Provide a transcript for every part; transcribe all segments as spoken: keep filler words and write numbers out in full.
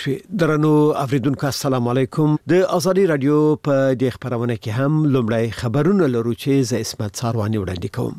شوې. درنو اوریدونکو السلام علیکم. د ازادي رادیو په دې خبرونه کې هم لومړی خبرونه لرو چې ز اسمت ساروانی وړاندې کوم.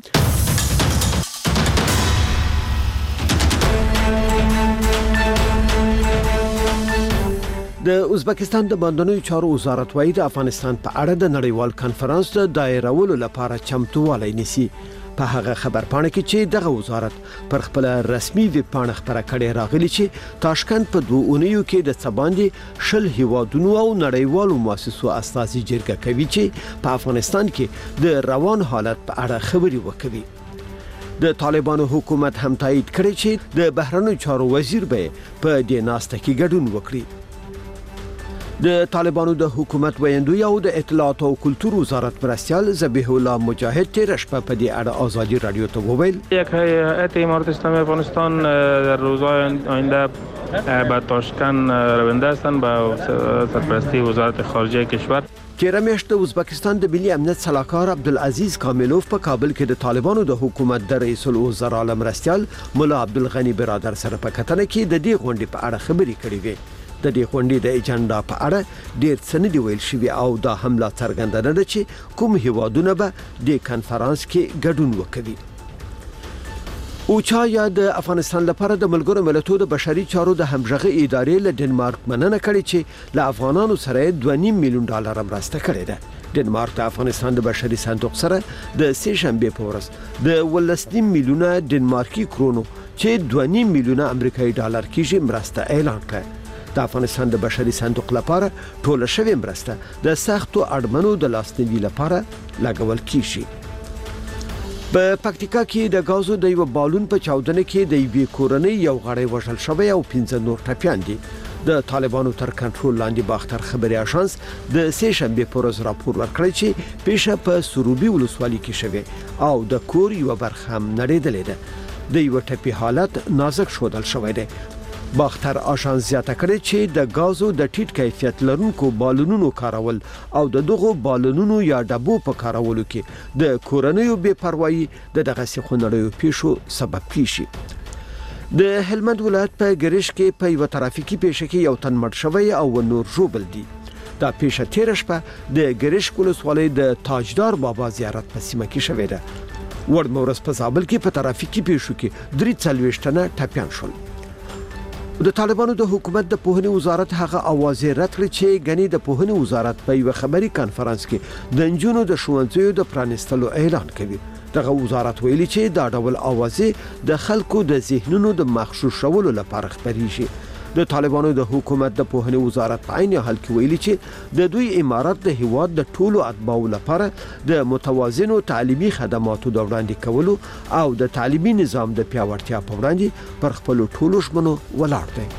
د ازبکستان د بندونو چارو وزارت وايي د افغانستان په اړه د نړیوال کانفرنس د دایرولو لپاره چمتووالی نیسي. په هغه خبرپاڼه کې چې دغه وزارت پر خپل رسمي ویب پاڼه خبره کړې راغلي چې تاشکند په دوه اونیو کې د څباندې شل هیوادونو او نړیوالو مؤسسو استازي جرګه کوي چې په افغانستان کې د روان حالت په اړه خبري وکوي. د طالبانو حکومت هم تایید کړی چې د بهرنیو چارو وزیر به په دې ناسته کې ګډون وکړي. د طالبانو د حکومت ویندوی او د اطلاعات او کلتور وزارت مرستیال ذبیح الله مجاهد تیر شپه په دې اړه آزادی رادیو ته وویل یک هیئت امارت اسلامی افغانستان در روزهای آینده به تاشکند رونده هستند به سرپرستی وزارت خارجه کشور. تیر میاشت د ازبکستان د ملي امنیت سلاکار عبدالعزیز کاملوف په کابل کې د طالبانو د حکومت د رئیس الوزرا مرستیال مولا عبدالغنی برادر سره په کتنه کې د دې غونډې په اړه خبري کړې وې. د دې غونډې د ایجنډا په اړه ډېر څه نه دی ویل شوی او دا هم لا څرګنده ده چې کوم هیوادونه به د کانفرنس کې ګډون وکړي. اوچا یا د افغانستان لپاره د ملګرو ملتونو د بشري چارو د همغږي ادارې له ډنمارک مننه کړې چې له افغانانو سره دوه نیم میلیون ډالر مرسته کړې ده. ډنمارک د افغانستان د بشري صندوق سره د سه شنبه په ورځ د ولسنیم میلیونه ډنمارکي کرونو چې دوه نیم میلیونه امریکایي ډالر کېږي مرسته اعلان کړه. د افغانستان د بشري صندوق لپاره ټول شوی مرسته د سختو اړمنو د لاسنیوي لپاره لګول کیږي. په پکتیکا کې د غازو د یو بالون په چاودنه کې د یوې کورنۍ یو غړی وژل شوی او پنځه نور ټپیان دي. د طالبانو تر کنټرول لاندې باختر خبري اژانس د سه شنبه پر ورځ راپور ورکړی چې پیښه په سروبي ولسوالۍ کې شوه او د کور یو برخه هم نړیدلې ده. د یو ټپي حالت نازک شودل شوی دی. باختر آشان زیاته کړی چې د غازو د ټیټ کیفیت لرونکو بالونونو کارول او د دغو بالونونو یا ډبو په کارولو کې د کورنیو بے پروايي د دغه سخونړیو پیښو سبب کیږي. د هلمند ولایت په ګریش کې په یو ترافیکي پیښه کې یو تن مړ شوی او نور ژوبل دي. دا پیښه تیر شپه د ګریش ولسوالۍ د تاجدار بابا زیارت په سیمه کې شوې ده. ور مورس په زابل کې په ترافیکي پیښو کې درې څلوېښت تنه ټپیان شول. د طالبانو د حکومت د پوهنې وزارت هغه اوازې رد کړې چې غني د پوهنې وزارت په یو خبري کانفرنس کې د انجونو د ښوونځیو د پرانستلو اعلان کوي. دغه وزارت ویلي چې دا ډول اوازې د خلکو د ذهنونو د مخشوشولو لپاره خبريږي. د طالبانو د حکومت د پوهنې وزارت په عین حال کې ویلي چې د دوی امارت د هیواد د ټولو اتباعو لپاره د متوازنو تعلیمي خدماتو د وړاندې کولو او د تعلیمي نظام د پیاوړتیا په وړاندې پر خپل ټولو ژمنو ولاړ دی.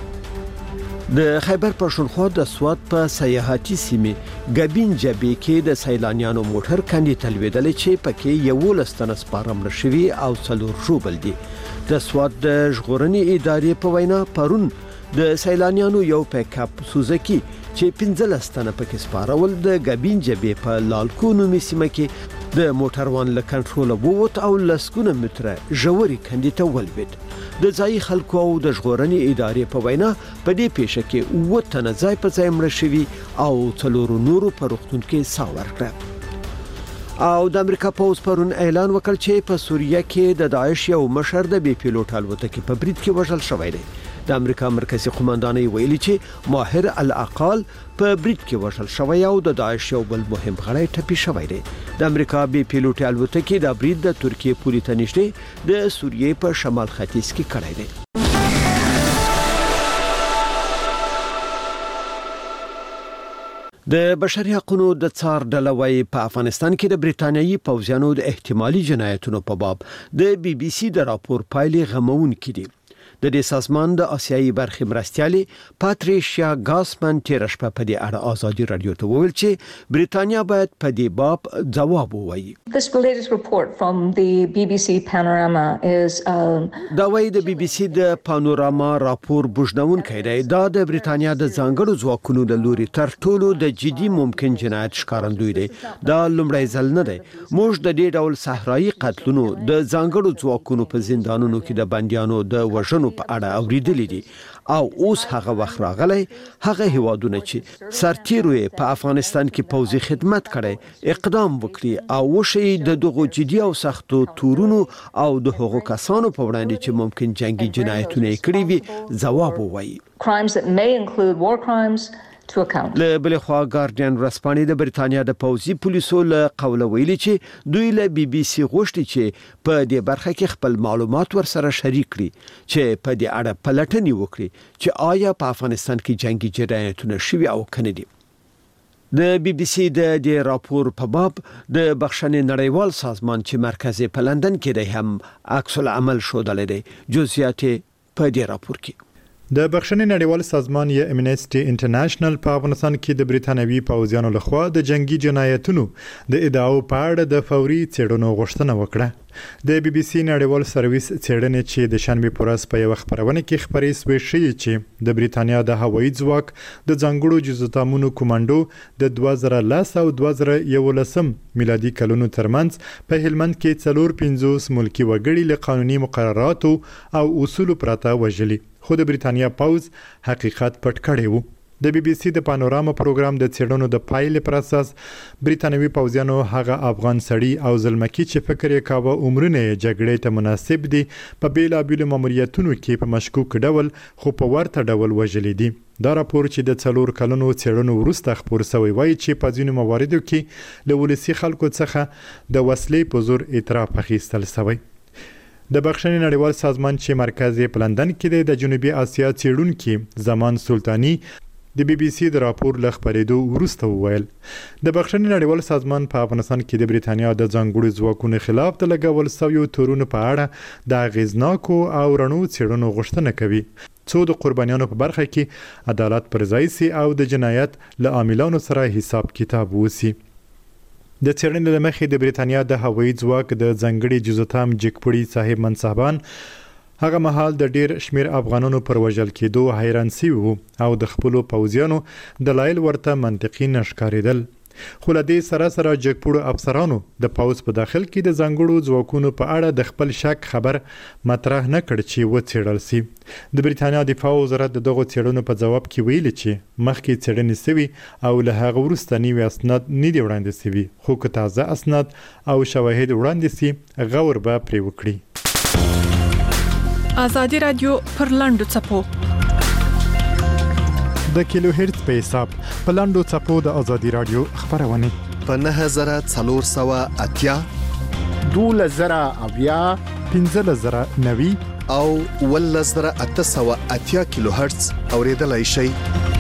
د خیبر پښتونخوا د سوات په سیاحتي سیمه ګبین جبې کې د سیلانیانو موټر کندې تلویدل چې پکې یو لستنه سپارم رشوي او څلور ژوبل دي. د سوات د ژغورنې ادارې په وینا پرون د سیلانیانو یو پیک اپ سوزکی چې پنځه لستنه پکې سپارول د ګبین جبې په لالکونو سیمه کې د موټروان له کنټرول ووت او لسکونه متره ژوري کندې ته ولوید. د ځای خلکو او د ژغورنې ادارې په وینا په دې پیښه کې اووه تنه ځای په ځای مړه شوي او څلورو نورو په روغتون کې ساه ورکړه. او د امریکا پوز پرون اعلان وکړ چې په سوریه کې د داعش یو مشر د بي پیلوټ الوتکې په برید کې وژل شوی دی. د امریکا مرکزی قوماندانۍ ویلي چې ماهر الاقال په برید کې وژل شوی او د داعش یو بل مهم غړی ټپي شوی دی. د امریکا بي پیلوټ الوتکې د برید د ترکیه پوري ته نږدې د سوریې په شمال ختیځ کې کړی دی. د بشري حقوقو د څار ډله وايي په افغانستان کې د بریټانیایي پوځیانو د احتمالي جنایتونو په باب د بي بي سي د راپور پایلې غموونکې دي. د دې سازمان د آسیایي برخې مرستیالي پاتریشیا ګاسمن تیر شپه په دې اړه آزادي رادیو ته وویل چې بریټانیا باید په دې باب ځواب ووایي. This latest report from the B B C Panorama is um, دا وايي د بي بي سي د پانوراما راپور بوجنونکی دی. دا د بریټانیا د ځانګړو ځواکونو د لوري تر ټولو د جدي ممکن جنایت ښکارندوی دی. دا لومړی ځل نه دی. موږ د دې ډول صحرایي قتلونو د ځانګړو ځواکونو په زندانونو کې د بنديانو د وژنو کړنو په اړه اوریدلې دي او اوس هغه وخت راغلی هغه هیوادونه چې سرتیرو په افغانستان کې پوځي خدمت کړي اقدام وکړي او وشي د دغو جدي او سختو تورونو او د هغو کسانو په وړاندې چې ممکن جنگي جنایتونه کړي وي ځواب ووایي. Crimes that may include war crimes to account. له بل خوا ګارډین رسپانې د بریتانیا د پوځي پولیسو له قوله ویلي چې دوی له بي بي سي غوښتي چې په دې برخه کې خپل معلومات ورسره شریک کړي چې په دې اړه پلټنې وکړي چې آیا په افغانستان کې جنگي جنایتونه شوي او کنه دي. د بي بي سي د دې راپور په باب د بخښنې نړیوال سازمان چې مرکز په لندن کې دی هم عکس العمل شودل دی. جزئیات په دې راپور کې د بخښنې نړیوال سازمان یا امنیسټي انټرنیشنل په افغانستان کې د بریتانوي پوځیانو لخوا د جنگي جنایتونو د ادعاو په اړه د فوري څېړنو غوښتنه وکړه. د بي بي سي نړیوال سرویس څېړنې چې د شنبې په ورځ په یو خبرونه کې خبرې شوې شي چې د بریتانیا د هوایي ځواک د ځانګړو جزوتامونو کمانډو د دوه زره لس او دوه زره یولسم میلادي کلونو ترمنځ په هلمند کې څلور پنځوس ملکی وګړي له قانوني مقرراتو او اصولو پرته وژلي، خو د بریتانیا پوځ حقیقت پټ کړی و. د بي بي سي د پانوراما پروګرام د څېړنو د پایلې پر اساس بریتانوي پوځیانو هغه افغان سړي او زلمکي چې فکر یې کاوه عمرونه یې جګړې ته مناسب دي په بیلابیلو ماموریتونو کې په مشکوک ډول خو په ورته ډول وژلي دي. دا راپور چې د څلور کلونو څېړنو وروسته خپور شوی وایي چې په ځینو مواردو کې له ولسي خلکو څخه د وسلې په زور اعتراف اخیستل شوی. د بخښنې نړیوال سازمان چې مرکز یې په لندن کې دی د جنوبي اسیا څېړونکي زمان سلطاني د بي بي سي د راپور له خبرېدو وروسته وویل د بخښنې نړیوال سازمان په افغانستان کې د بریتانیا د ځانګړو ځواکونو خلاف د لګول شویو تورونو په اړه د اغیزناکو او رڼو څېړنو غوښتنه کوي څو د قربانیانو په برخه کې عدالت پر ځای سي او د جنایت له عاملانو سره حساب کتاب وسی. د څېړنې له مخې د بریتانیا د هوایي ځواک د ځانګړي جزوتام جګپړي صاحب منصبان هغه مهال د ډیر شمیر افغانانو پر وژل کېدو حیران شوي وو او د خپلو پوځیانو دلایل ورته منطقي نه ښکارېدل. خو له دې سره سره جګپړو افسرانو د پوځ په داخل کې د ځانګړو ځواکونو په اړه د خپل شک خبر مطرح نه کړ چې وڅېړل شي. د بریتانیا دفاع وزارت دغه څېړنو په جواب کې ویلي چې مخکې څېړنې شوي او له هغه وروسته نوي اسناد نه دي وړاندې شوي، خو که تازه اسناد او شواهد وړاندې شي غور به پرې وکړي. آزادی رادیو پر لاندو چپو د کیلو هرتز په حساب په لاندو چپو د آزادی رادیو خبرونه په نه زره څلور سوه اتیا دوله زره اویا پنځه زره نوي او اوله زره اته سوه اتیا کیلو هرتز اوریدلای شئ.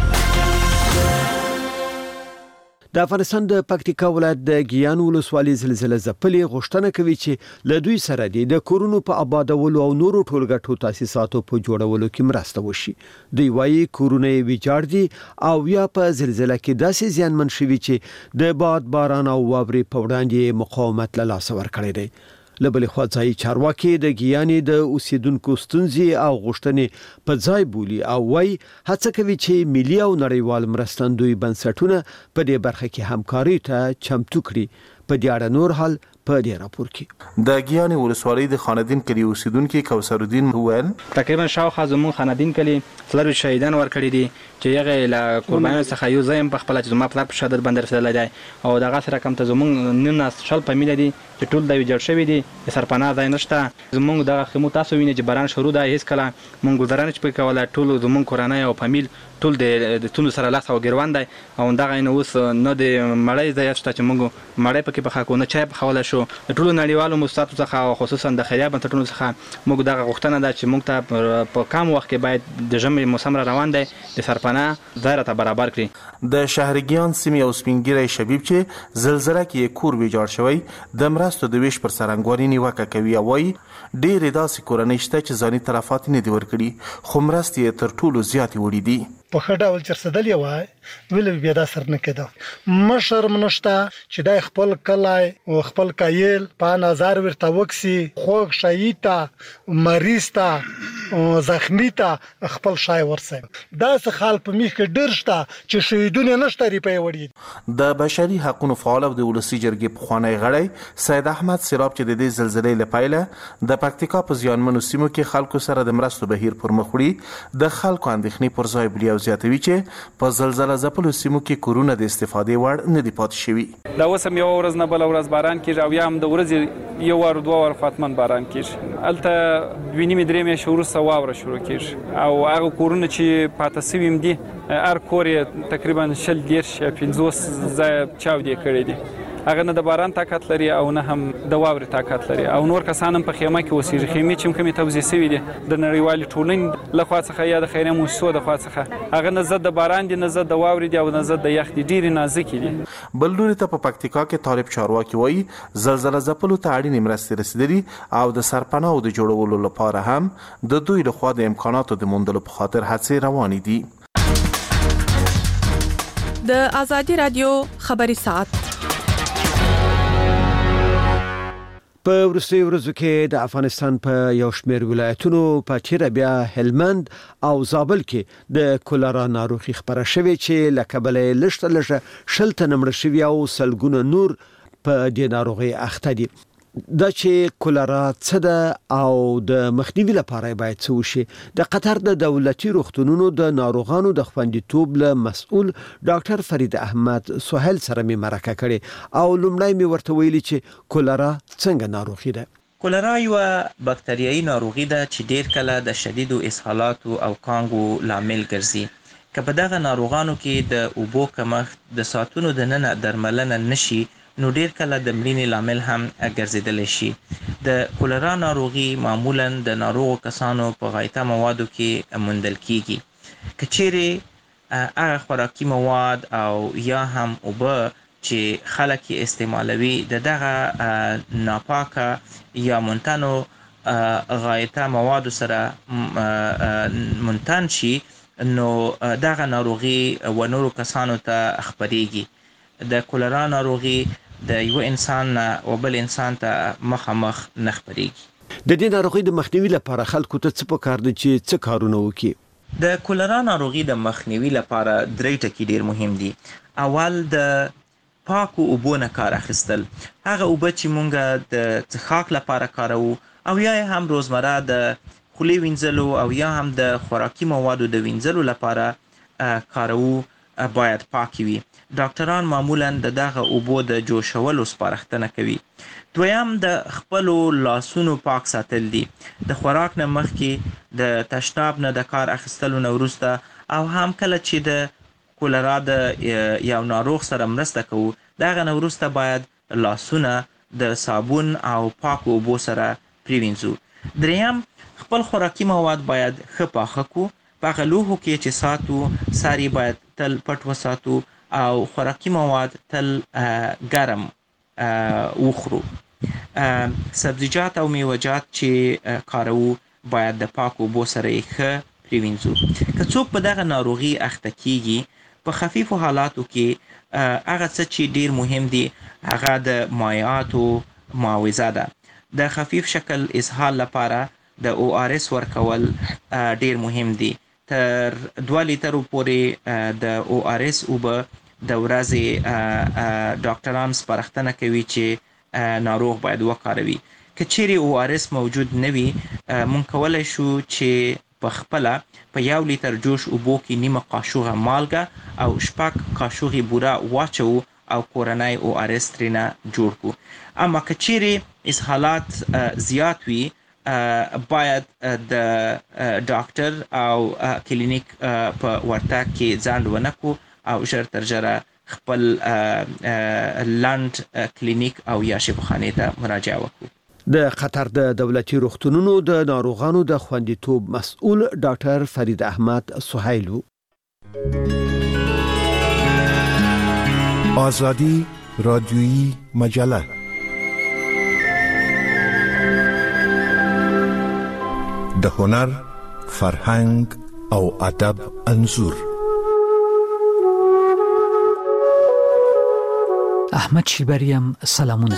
د افغانستان د پکتیکا ولایت د ګیان ولسوالۍ زلزلې ځپلې غوښتنه کوي چې له دوی سره د کورونو په آبادولو او نورو ټولګټو تاسیساتو په جوړولو کې مرسته وشي. دوی وايي کورونه ویجاړ دي او یا په زلزلې کې داسې زیانمن شوي چې د باد باران او واورې په وړاندې مقاومت له لاسه ورکړی دی. له بلې خوا ځایي چارواکي د ګیانې د اوسیدونکو ستونزې او غوښتنې په ځای بولي او وايي هڅه کوي چې ملي او نړیوال مرستندوی بنسټونه په دې برخه کې همکاري ته چمتو کړي. په دې اړه نور حال په دې راپور کې د ګیانې ولسوالۍ د خاندین کلی اوسیدونکو کوثر الدین وویل تقریبا شاوخوا زمون خاندین کلی څلور شهیدان ورکړي دي چې هغه له قربانیانو څخه یو ځای په خپل چې زما په پلار په شهادت باندې رسېدلی دی او دغه سره کوم ته زمون نن شل فامیل دي چې ټول د ویجاړ شوي دي د سرپناه ځای نشته. زمونږ دغه خیمو تاسو وینئ چې باران شروع ده هېڅ کله مونږ ګزاره نه شو پکې کولی. ټول زمونږ کورنۍ او فامیل ټول د تونو سره لاس او ګریوان دی او دغه نه اوس نه د مړۍ ځای شته چې مونږ مړۍ پکې پخه کړو نه چای پخولی شو. د ټولو نړیوالو موسساتو څخه او خصوصا د خیریه بنسټونو څخه موږ دغه غوښتنه ده چې موږ ته په کم وخت کې باید د ژمي موسم را روان دی د سرپناه ځای راته برابر کړي. د شهرګیان سیمې او سپینګیری شبیب چې زلزله کې کور ویجاړ شوی د مرستو د ویش پر څرنګوالي نیوکه کوي او وایي ډېرې داسې کورنۍ شته چې ځاني تلفات نه دي ورکړي خو مرستې یې تر ټولو زیاتې وړي دي. په ښه ډول چرسدلې وای ویل بیا دا سر نه کېده مشر منشتا چې د خپل کلای او خپل کایل په نظر ورته وکسي خوږ شایتا مریض ته زخمی ته خپل شای ورسه دا څه خال په میخ کې ډیر شته چې شهیدونه نشته ری په وړي د بشري حقوقو فعال او د ولسی جرګې په خوانی غړی سید احمد سیراب چې د دې زلزلې لپاره د پکتیکا په زیانمنو سیمو کې خلکو سره د مرستو بهیر پر مخ وړي د خلکو اندېښنې پر ځای بلی او زیاتوي چې په زلزلہ ځپلو سیمو کې کورونه د استفادې وړ نه دي پاتې شوي دا اوس هم یو ورځ نه بل ورځ باران کیږي او یا هم د ورځې یو وار دوه وار فاتمن باران کیږي الته دوی نیمه درې میاشتې وروسته واوره شروع کیږي او هغه کورونه چې پاتې سوي دي هر کور یې تقریبا شل دیرش یا پنځوس ځای چاودې کړي دي هغه نه د باران طاقت لري او نه هم د واورې طاقت لري او نور کسان هم په خیمه کې اوسېږي خیمې چې کومې توزیع شوي دي د نړیوالې ټولنې له خوا څخه یا د خیریه مؤسسو د خوا څخه هغه نه ضد د باران دي نه ضد د واورې دي او نه ضد د یخ دي ډېرې نازکې دي. بل لوري ته په پکتیکا کې طالب چارواکي وایي زلزلہ ځپلو ته اړینې مرستې رسیدلي او د سرپناهو د جوړولو لپاره هم د دوی لخوا د امکاناتو د موندلو په خاطر هڅې روانې دي. د آزادي رادیو خبري ساعت په ورستي ورځو کې د افغانستان په یو شمېر ولایتونو په تیر بیا هلمند او زابل کې د کولرا ناروغي خبره شوې چې لکبلې لشته لشه شلته نمړ شوی او سلګونه نور په دې ناروغي اخته دي. دا چې کولرا څه ده او د مخنیوي لپاره باید څه وشي د قطر د دولتي روغتونونو د ناروغانو د خوندیتوب له مسؤل ډاکټر فرید احمد سهیل سره می مرکه کړي او لومړی می ورته ویلي چې کولرا څنګه ناروغي ده. کولرا یو باکتریایي ناروغي ده چې ډیر کله د شدیدو اسهالاتو او کانګو لامل ګرځي. که په دغه ناروغانو کې د اوبو کمښت د ساتونو د ننه درملنه نشي نو ډیر کله د مړینې لامل هم ګرځیدلی شي. د کولرا ناروغي معمولا د ناروغو کسانو په غایطه موادو کې موندل کیږي. که چیرې هغه خوراکي مواد او یا هم اوبه چې خلک یې استعمالوي د دغه ناپاکه یا منتنو غایطه موادو سره منتن شي نو دغه ناروغي و نورو کسانو ته خپریږي. د کولرا ناروغي د یو انسان او بل انسان ته مخامخ نه خپریږي. د دې ناروغي د مخنیوي لپاره خلکو ته څه پکار دي چې څه کارونه وکړي؟ د کولرا ناروغي د مخنیوي لپاره درې ټکي ډیر مهم دي. اول د پاکو اوبو نه کار اخیستل، هغه اوبه چې مونږ د څښاک لپاره کاروو او یا هم روزمره د خولې وینځلو او یا هم د خوراکي موادو د وینځلو لپاره کاروو باید پاکي وي. ډاکټران معمولا د دغه اوبو د جوشولو سپارښتنه کوي. دویم د خپلو لاسونو پاک ساتل دي. د خوراک نه مخکې د تشناب نه د کار اخیستلو نه وروسته او هم کله چې د کولرا د یو ناروغ سره مرسته کوو دغه نه وروسته باید لاسونه د صابون او پاکو اوبو سره پریوینځو. دریم خپل خوراکي مواد باید ښه پاخه کړو. په هغه لوښو کې چې ساتو سر یې باید تل پټ وساتو او خوراکي مواد تل ګرم وخورو. سبزیجات او میوه‌جات چې کاروو باید د پاکو اوبو سره یې ښه پریوینځو. که څوک په دغه ناروغي اخته کیږي په خفیفو حالاتو کې هغه څه چې ډیر مهم دي هغه د مایعاتو معاوضه ده. د خفیف شکل اسهال لپاره د او آر اس ورکول ډیر مهم دي. تر دوه لیترو پورې د او آر اس اوبه د ورځې ډاکټران سپارښتنه کوي چې ناروغ باید وکاروي. که چیرې او آر اس موجود نه وي مونږ کولی شو چې په خپله په یو لیتر جوش اوبو کې نیمه قاشوغه مالګه او شپږ قاشوغې بوره واچوو او کورنی او آر اس ترېنه جوړ کړو. اما که چیرې اسهالات زیات وي باید د ډاکټر او کلینیک په ورتګ کې ځنډ ونه کړو او ژر تر ژره خپل لنډ کلینیک او یا شفاخانې ته مراجعه وکړو. د قطر د دولتي روغتونونو د ناروغانو د خوندیتوب مسؤل ډاکټر فرید احمد سهیل. آزادی رادیویی مجله د هنر، فرهنګ او ادب انځور. احمد شیبریم سلامونه.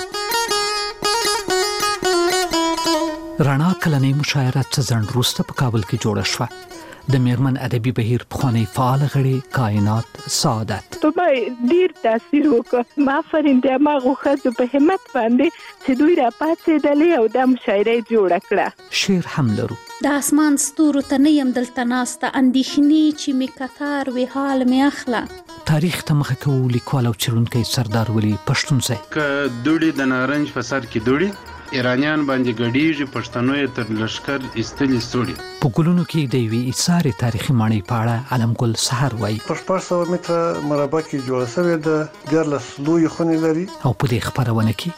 رڼا کلنۍ مشاعره څه ځنډ وروسته په کابل کې جوړه شوه. د میرمن ادبي بهیر پخوانی فعال غړي کائنات سعادت په ما ډیر تاثیر وکړ. ما فرینده ما غوښه په همت باندې چې دوی را پاتېدلې او د مشاعره جوړه کړه. شعر هم لرو. د اسمان ستورو ته نه یم دلته ناسته اندېښنې چې می کتار وی حال می اخله. تاریخ ته مخه کوو لیکوال او څېړونکی سردار ولی پښتونزی. که دوړي د نارنج په سر کې دوړي ایرانیان باندې ګډیږي پښتنو یې تر لشکر ایستلې سوړي. په ګلونو کې د یوې ایثارې تاریخي ماڼۍ په اړه علم ګل سحر وایي. په شپږ سوه متره مربع کې جوړه شوې ده، دیارلس لویې خونې لري. او په دې خپرونه کې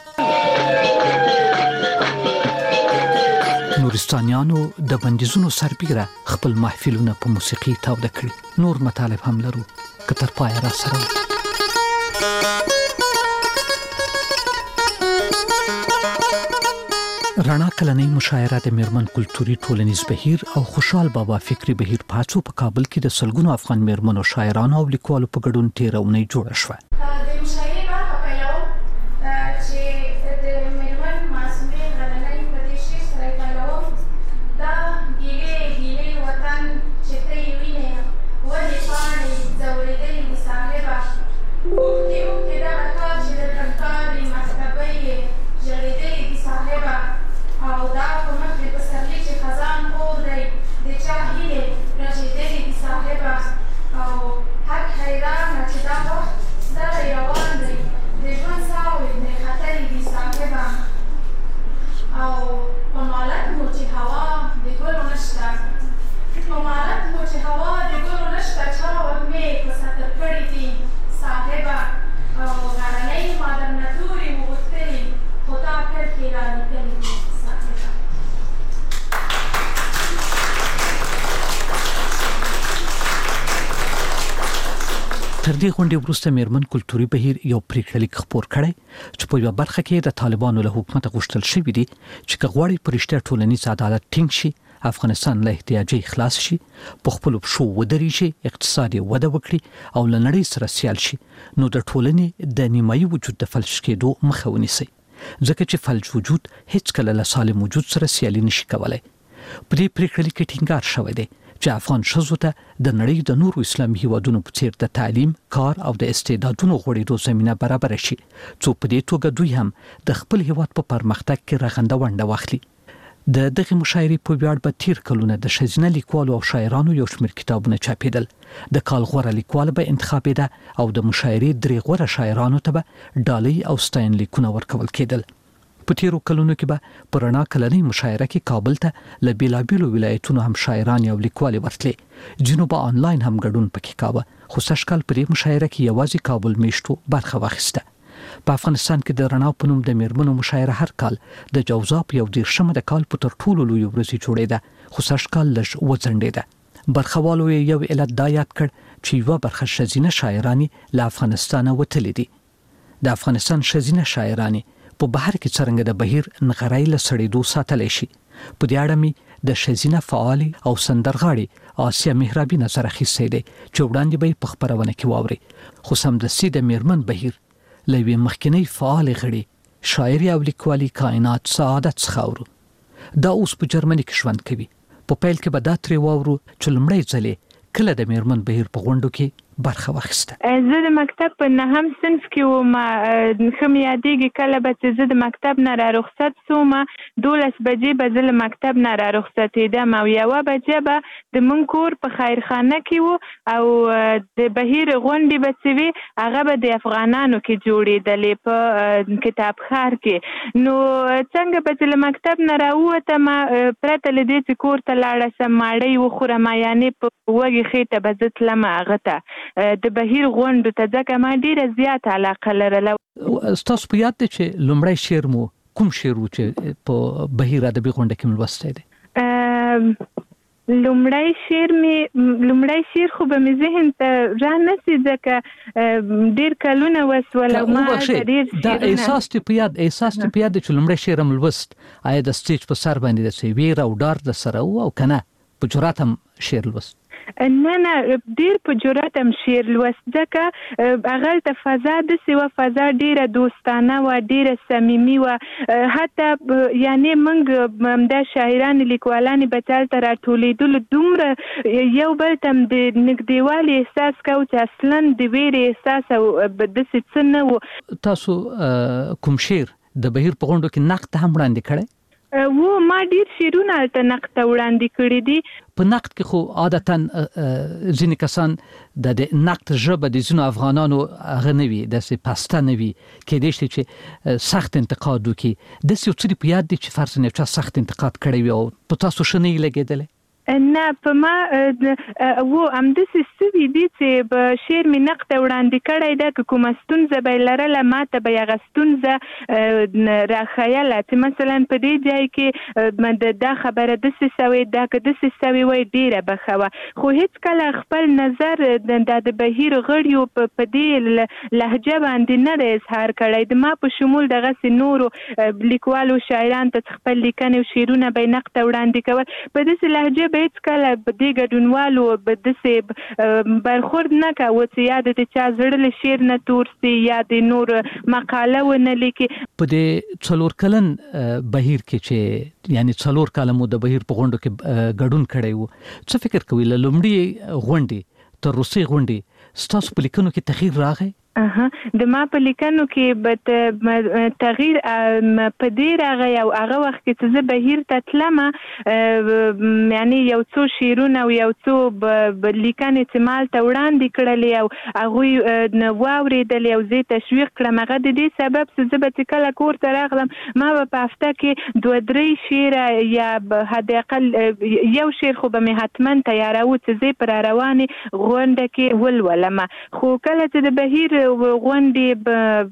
نورستانیانو د بندیزونو سربیره خپل محفلونه په موسیقي تاوده کړي. نور مطالب هم لرو که تر پایه را سره رڼا کلنۍ مشاعره د میرمن کلتوري ټولنیز بهیر او خوشحال بابا فکری بهیر پاتو په کابل کې د سلګونو افغان میرمنو شاعرانو او لیکوالو په ګډون تیره اونۍ جوړه شوه. تر دې غونډې وروسته میرمن کلتوري بهیر یو پریکړه خپور کړی چې په یو برخه کې د طالبانو له حکومت غوښتل شوی دی چې کغواړي پرشته ټولنیز عدالت ټینګ شي، افغانستان له احتیاجي خلاص شي، په خپل پښو ودرېږي، اقتصادي وده وکړي او له نړۍ سره سیال شي، نو د ټولنې د نیمایي وجود د فلج کېدو مخه ونیسي، ځکه چې فلج وجود هیڅ کله له سالم وجود سره سیالي نشي کولای. په دې پریکړه کې ټینګار شوی دی چې افغان ښځو ته د نړۍ د نورو اسلامي هیوادونو په څیر د تعلیم، کار او د استعدادونو غوړېدو زمینه برابر شي، څو په دې توګه دوی هم د خپل هیواد په پرمختګ کې رغنده ونډه واخلي. د دغه مشاعرې په ویاړ به تیر کلونه د ښځینه لیکوالو او شاعرانو یو شمېر کتابونه چاپېدل. د کال غوره لیکوال به انتخابېده او د مشاعرې درې غوره شاعرانو ته به ډالۍ او ستاینلیکونه ورکول کېدل. په تیرو کلونو کې به په رڼا کلنۍ مشاعره کې کابل ته له بیلابیلو ولایتونو هم شاعران او لیکوالې ورتلې. ځینو به آنلاین هم ګډون پکې کاوه، خو سږکال په دې مشاعره کې یوازې کابل میشتو برخه واخیسته. په افغانستان کې د رڼا په نوم د میرمنو مشاعره هر کال د جوزا په یو دېرشمه د کال په تر ټولو لویو ورځې جوړېده، خو سږکال لږ وځنډېده. برخوالو یې یو علت دا یاد کړ چې یوه برخه ښځینه شاعرانې له افغانستانه وتلې دي. د افغانستان ښځینه شاعرانې په بهر کې څرنګه د بهیر نغرای له سړېدو ساتلی شي. په دې اړه مې د ښځینه فعالې او سندرغاړې آسیا مهرابي نظر اخیستی دی چې وړاندې به یې په خپرونه کې واورئ. خو سمدستي د میرمن بهیر له یوې مخکینۍ فعالې غړي شاعري او لیکوالي کائنات سعادت څخه اورو. دا اوس په جرمني کې ژوند کوي. په پیل کې به دا ترې واورو چې لومړی ځلې کله د میرمن بهیر په غونډو کې برخه واخیسته. زه د مکتب په نهم صنف کې وم. ښه مې یادېږي کله به چې زه د مکتب نه را رخصت سوم، دولس بجې به زه له مکتب نه را رخصتېدم او یوه بجې به د مونږ کور په خیرخانه کې و او د بهیر غونډې به چې وې هغه به د افغانانو کې جوړېدلې په کتابخار کې. نو څنګه به چې له مکتب نه راووتم پرته له دې چې کور ته لاړه سم ماړۍ وخورم، یعنې په وږې خېټه به زه تلم هغه ته د بهیر غونډو ته، ځکه ما ډیره زیاته علاقه لرله. ستاسو په یاد دی چې لومړی شعر مو کوم شعر و چې په بهیر ادبي غونډه کې مو لوستی دی؟ لومړی شعر مې لومړی شعر خو به مې ذهن ته رانسي ځکه ډېر کلونه وسول او ما ډېر دا احساس ته په یاد احساس ته په یاد چې لومړی شعر مو لوست، آیا د سټیج په سر باندې د څه ویر او ډار د سره او که نه په جرات هم شعر لوست؟ نه نه ډیر په جرأت هم شعر لوست ځکه هغه ته فضا د سیوا فضا ډیره دوستانه و ډیره صمیمي و حتی یعنی موږ د شاعرانو لیکوالانو په تل تر ټولیدل دومره یو بل تم د نګدیوالي احساس کو چې اصلا د ویرې احساس او د څه نه و. تاسو کوم شعر د بهیر په غونډو کې نقد هم وړاندې کړی؟ و ما ډیر شعرونه الته نقد ته وړاندې کړي دي. په نقد کې خو عادتا ځینې کسان د نقد ژبه د ځینو افغانانو هغه نه وي داسې پسته نه وي کېدای شي چې سخت انتقاد وکړي. داسې یو څه په یاد دي چې فرض نه چا سخت انتقاد کړی وي او په تاسو ښه نه یې لګېدلی؟ نه په ما و همداسې څه دي چې به شعر مې نقد ته وړاندې کړی ده که کومه ستونزه به یې لرله ما ته به یې هغه ستونزه راښیله چې مثلا په دې ځای کې دا خبره داسې سوې دا که داسې سوې وای ډېره به ښه وه. خو هېڅکله خپل نظر دا د بهیر غړیو په دې لهجه باندې نه دی اظهار کړی. د ما په شمول دغسې نورو لیکوالو شاعرانو ته خپل لیکنې او شعرونه به یې نقد ته وړاندې کول په داسې لهجه به هېڅکله په دې ګډونوالو به داسې برخورد نه کوه چې یا د چا زړه له شعر نه تور سي یا د نور مقاله ونه لیکي. په دې څلور کلن بهیر کې چې یعنی څلور کاله مو د بهیر په غونډو کې ګډون کړی و څه فکر کوئ له لومړۍ غونډې تر روسۍ غونډې ستاسو په لیکنو کې تغییر راغی؟ اها د ما په لیکنو کې به تغییر په دې راغی او هغه وخت کې چې زه بهیر ته تلم یعنی یو څو شعرونه او یو څو لیکنې چې ما هلته وړاندې کړلې او هغوی واورېدلې او زه یې تشویق کړم. هغه د دې سبب چې زه به چې کله کور ته راغلم ما به په هفته کې دوه درې شعره یا حداقل یو شعر خو به مې حتما تیاروو چې زه په راروانې غونډه کې ولولم. خو کله چې د بهیر غونډې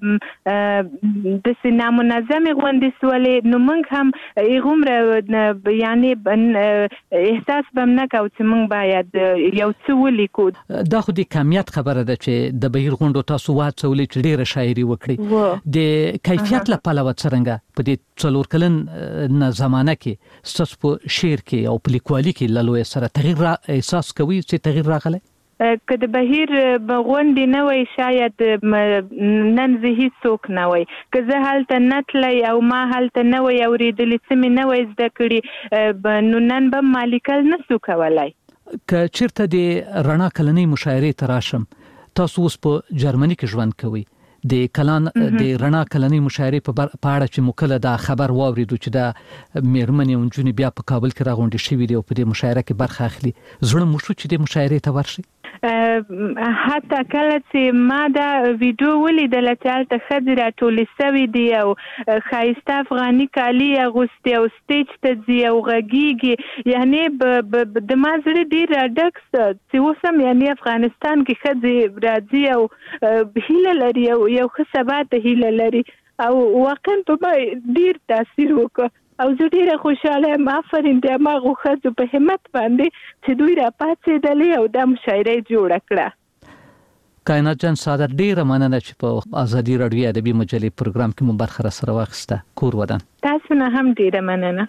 داسې نامنظمې غونډې سولې نو موږ هم هغومره یعنی احساس به هم نه کوو چې موږ باید یو څه ولیکو. دا خو د کمیت خبره ده چې د بهیر غونډو تاسو وهڅولئ چې ډېره شاعري وکړئ. د کیفیت له پلوه څرنګه په دې څلور کلن نه زمانه کې ستاسو په شعر کې او په لیکوالي کې له لویه سره تغییر احساس کوئ چې تغییر راغلی؟ که د بهیر غونډې نه وای شاید نن زه هیڅوک نه وای. که زه هلته نه تللی او ما هلته نه وای اورېدلي څه مې نه وای زده کړي نو نن به ما لیکل نه سو کولی. که چېرته د رڼا کلنۍ مشاعرې ته راشم تاسو اوس په جرمني کې ژوند کوئ د کلان د رڼا کلنۍ مشاعرې په اړه چې مو کله دا خبر واورېدو چې دا مېرمنې او نجونې بیا په کابل کې راغونډې شوي دي او په دې مشاعره کې برخه اخلي زړه مو شو چې دې مشاعرې ته ورشئ؟ حتی کله چې ما دا ویډیو ولیدله چې هلته ښځې راټولې سوي دي او ښایسته افغاني کالي اغوستې او سټیج ته ځي او غږیږي یعنی د ما زړه ډېر راډک سه چې اوس هم یعنی افغانستان کې ښځې راځي او هیله لري او یو ښه سبا ته هیله لري او واقعا په ما ډېر تاثیر وکړ او زه ډېره خوشحاله یم. آفرین د هماغو ښځو په همت باندې چې دوی راپاڅېدلې او دا مشاعره یې جوړه کړه. کائنات جان سعادت ډېره مننه چې په ازادي راډیو ادبي مجلې پروګرام کې مو برخه راسره واخیسته. کور ودان. تاسو نه هم ډېره مننه.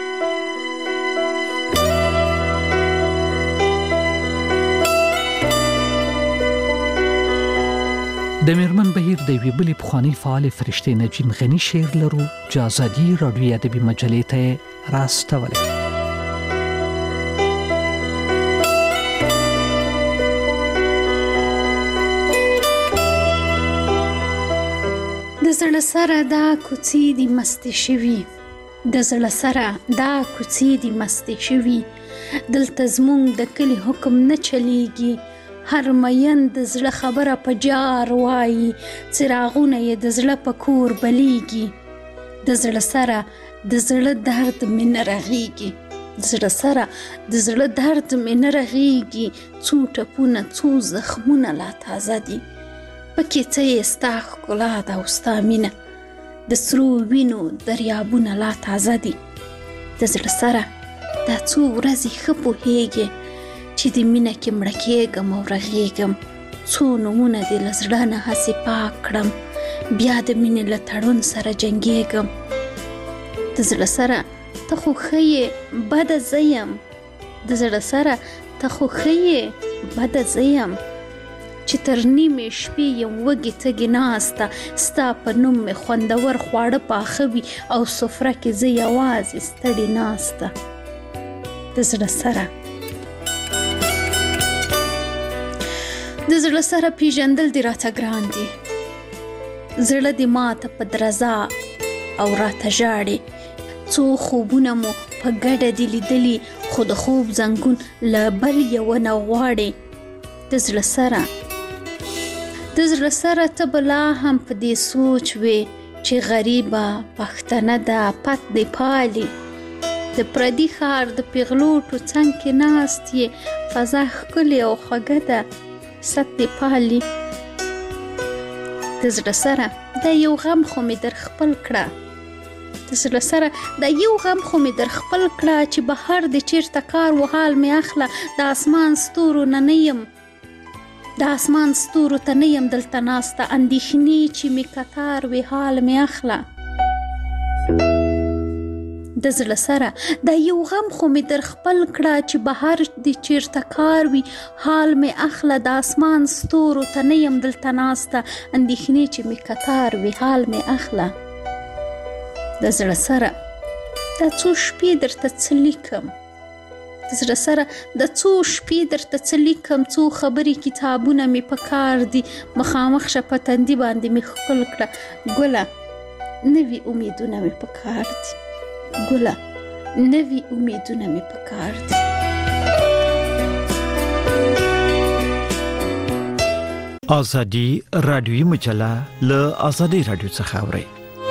د میرمن بهیر د یوې بلې پخوانۍ فعالې فرشتې نجیم غني شعر لرو چې ازادي راډیو ادبي مجلې ته راستولی. د زړه سره دا کوڅې دي مستې شوي د زړه سره دا کوڅې دي مستې شوي دلته زموږ د کلي حکم نه چلیږي هر مین د زړه خبره په جار وایي څراغونه یې د زړه په کور بلیږي د زړه سره د زړه درد مې نه رغیږي د زړه سره د زړه درد مې نه رغیږي څو ټپونه څو زخمونه لا تازه دي پکې څه یې ستا ښکلا ده او ستا مینه د سرو وینو دریابونه لا تازه دي د زړه سره دا څو ورځې ښه پوهیږي چې د مینه کې مړه کېږم او رغېږم څو نومونه دې له زړه نه هسې پاک کړم بیا د مینې له تړون سره جنګېږم د زړه سره ته خو ښه یې بده زه یم د زړه سره ته خو ښه بده زه یم چې تر نیمې شپې یم وږې تږې ناسته ستا په نوم مې خوندور خواړه پاخه وي او سفره کې زه یوازې ستړې ناسته. د زړه سره د زړه سره پیژندل دې راته ګران دي. زړه دې ماته په درزا او راته ژاړي. څو خوبونه مو په ګډه دي لیدلي خو د خوب زنګون له بل یوه نه غواړي. د زړه سره د زړه سره ته به لا هم په دې سوچ وې چې غریبه پښتنه ده پت دې پالي. د پردي ښار د پیغلوټو څنګ کې ناست یې فضا ښکلې او خوږه ده ست دې پالي. د زړه سره دا یو غم خو مې در خپل کړه. د زړه سره دا یو غم خو مې در خپل کړه چې بهر دې چیرته کار و حال مې اخله. د اسمان ستورو نه نه یم د اسمان ستورو ته نه یم دلته ناسته اندېښنې چې مې کتار وې حال مې اخله. د زړه سره دا یو غم خو مې در خپل کړه چې بهر دې چیرته کار وي حال مې اخله. د اسمان ستورو ته نه یم دلته ناسته اندېښنې چې مې کتار وې حال مې اخله. د زړه سره دا څو شپې درته څه لیکم. د زړه سره د څو شپې درته څه لیکم. څو خبرې کتابونه مې په کار دي مخامخ شه په تندي باندې مې ښکل کړه. ګله نوي امیدونه مې په کار دي. ګله نوي امیدونه مې په کار دي. آزادي رادیویي مجله له آزادي رادیو څخه اورئ.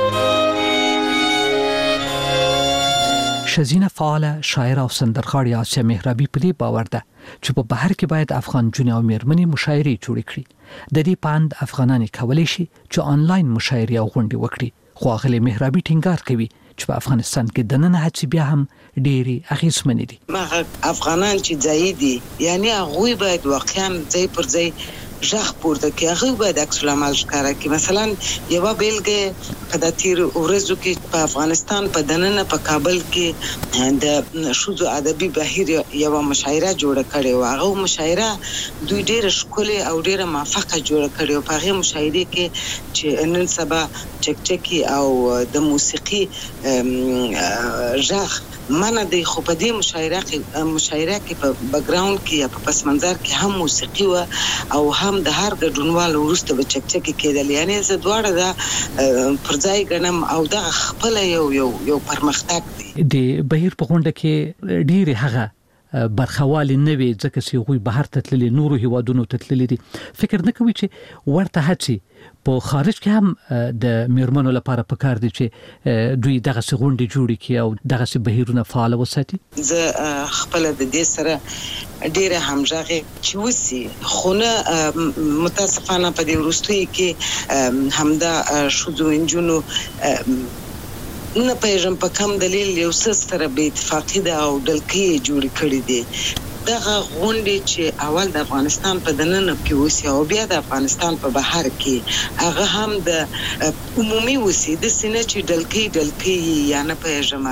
شزینه فعاله شاعر او سندرغاړې آسیا مهرابي په دې باور ده چې په بهر کې باید افغان جنې او میرمنې مشاعرې جوړې کړي. د دې پاند افغانان کولی شي چې آنلاین مشاعرې او غونډې وکړي. خو هغه مهرابي ټینګار کوي چې په افغانستان کې د نن هڅې بیا هم ډېری اغېزمنې دي. ما افغانان چې ځای دي یعنی هغه باید واقعا ځای پر ځای ژغ پورته کوي. هغه باید عکس العمل ښکاره کړي. مثلا یو بیلګه په د تیر ورځو کې په افغانستان په دننه په کابل کې د شوزو ادبي بهیر یو مشاعره جوړه کړې و. هغه مشاعره دوی ډېر ښکلې او ډېر موفقه جوړه کړې و. په هغه مشاعره کې چې نن سبا چکچکی او د موسیقي ژغ منه دی خو په دې مشاعره کې مشاعره کې په بیک ګراوند کې یا په پس منظر کې هم موسیقي و او هم د هر ګډونوال ورسته به چکچکی کېدل. یعنی زه دواړه دا پر ځای ګڼم او دا خپل یو یو یو پرمختګ دی. د بهیر په غونډه کې ډېر هغه برخوالي نه وي ځکه چې غوي بهر ته تللي نورو هیوادونو ته تللي دي. فکر نه کوي چې ورته هڅې په خارج کې هم د میرمنو لپاره پکار دي چې دوی دغه غونډې جوړې کړي او دغه بهیرونه فعال وساتي. زه خپل د دې سره ډېر همغږي چې وسی خو نه متاسفانه په دې وروستي کې همدا شوزو انجونو نه پېژم په کوم دلیل یو څه سره به اتفاقی ده او دلکې جوړ کړی دي. دغه غونډې چې اول د افغانستان په دننه کې وسی او بیا د افغانستان په بهر کې هغه هم د عمومي وسی د سینې چې دلکې دلکې یا نه پېژم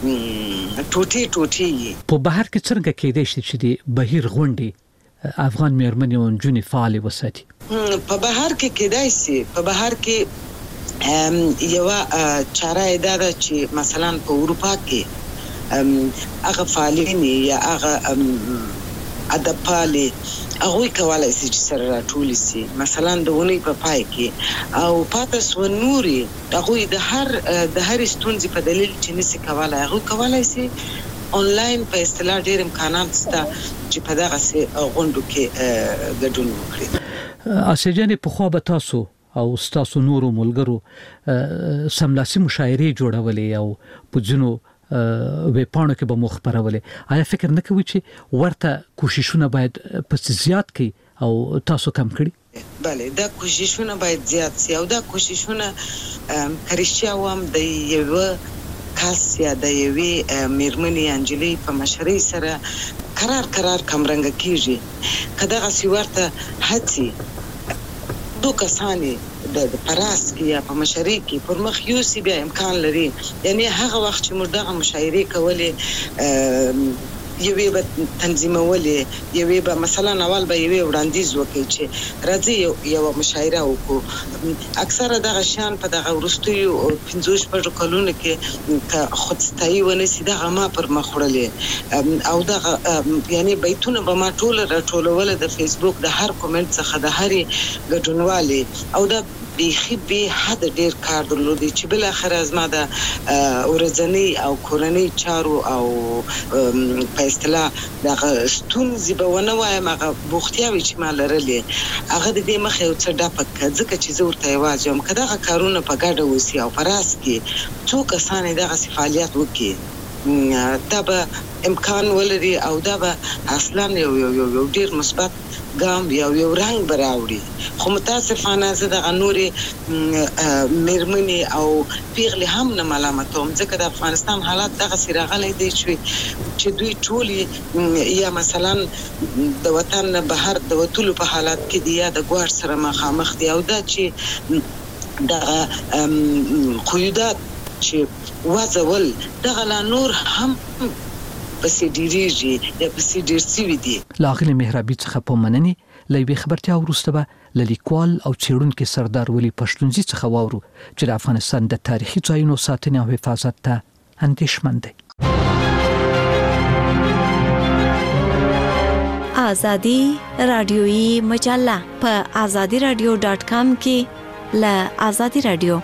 ټوټي ټوټي په بهر کې څنګه کېدای شي چې د بهیر غونډې افغان میرمنې او نجونې فعال وساتي. په بهر کې کېدای شي په بهر کې یو چاره دا ده چې مثلا په اروپا کې هغه فعالین یا هغه ادبپالي هغه کولای شي چې سره راټول شي. مثلا د ونی په پای کې او پاتس و نوري هغه د هر د هر ستونزې په دلیل چې نسی کولای هغه کولای شي آنلاین په اصطلاح ډېر امکانات شته چې په دغه غونډو کې ګډون وکړي. اسجن په خو به تاسو او تاسو نورو ملګرو سملاسي مشاعرې جوړولې او په ځینو وې پاڼو کې به مخبرولې. آیا فکر نه کوي چې ورته کوششونه باید پس زیات کړي او تاسو کم کړي؟ بله دا کوششونه باید زیات سي او دا کوششونه کریشیا وام د یو کاس یا د یوې میرمنې انجلې په مشرۍ سره قرار قرار کمرنګ کیږي. کداغه سی ورته هڅي دو کسانی د پراس کې یا په مشاري کې پر مخ یو سی بیا امکان لري. یعنی هغه وخت چې موږ دغه مشاعرې کولې یوې به تنظیمولې، یوې به مثلا اول به یوې وړاندیز وکړي چې راځي یو مشاعره وکړو. اکثره دغه شان په دغه وروستیو پنځه شپږ کلونو کې خودستایي ونیسي دغه ما پر مخ وړلې او دغه یعنی بیتونه به ما ټول راټولول د فیسبوک د هر کومنټ څخه د هرې ګډونوالې او د بیخي به حد ډیر کار درلودي چې بل اخر از ما د ورځنی او کورنۍ چارو او په اصطلاح د ستونزې به ونه وایم هغه بوختیاوي چې ما لرلې هغه د دې مخې یو څه ډاپک ځکه چې زه ورته یوازې یم که دغه کارونه په ګډه وسي او په راس کې څو کسان یې دغسې فعالیت وکړي دا به امکان ولري او دا به اصلا یو یو یو ډیر مثبت ګام یو یو رنګ براوړي. خو متاسفانه زه دغه نورې میرمنې او پیغلې هم نه ملامتوم ځکه د افغانستان حالات دغسې راغلی دی چې دوی ټولې یا مثلا د وطن نه بهر د وتلو په حالات کې دي یا د ګواښ سره مخامخ دي او دا چې دغه قیودات چې وځول دغه لا نور هم پسې ډیریږي یا پسې ډیر سوي دي. لاغلي مهرابي څخه په مننې لوي خبرتیا وروسته به لیکوال او څېړونکي سردار ولی پښتونزي څخه واورو چې د افغانستان د تاریخي ځایونو ساتنې او حفاظت ته اندېښمن دی. آزادی رادیویی مجله په آزادی رادیو ډاټ کام کې ل آزادی رادیو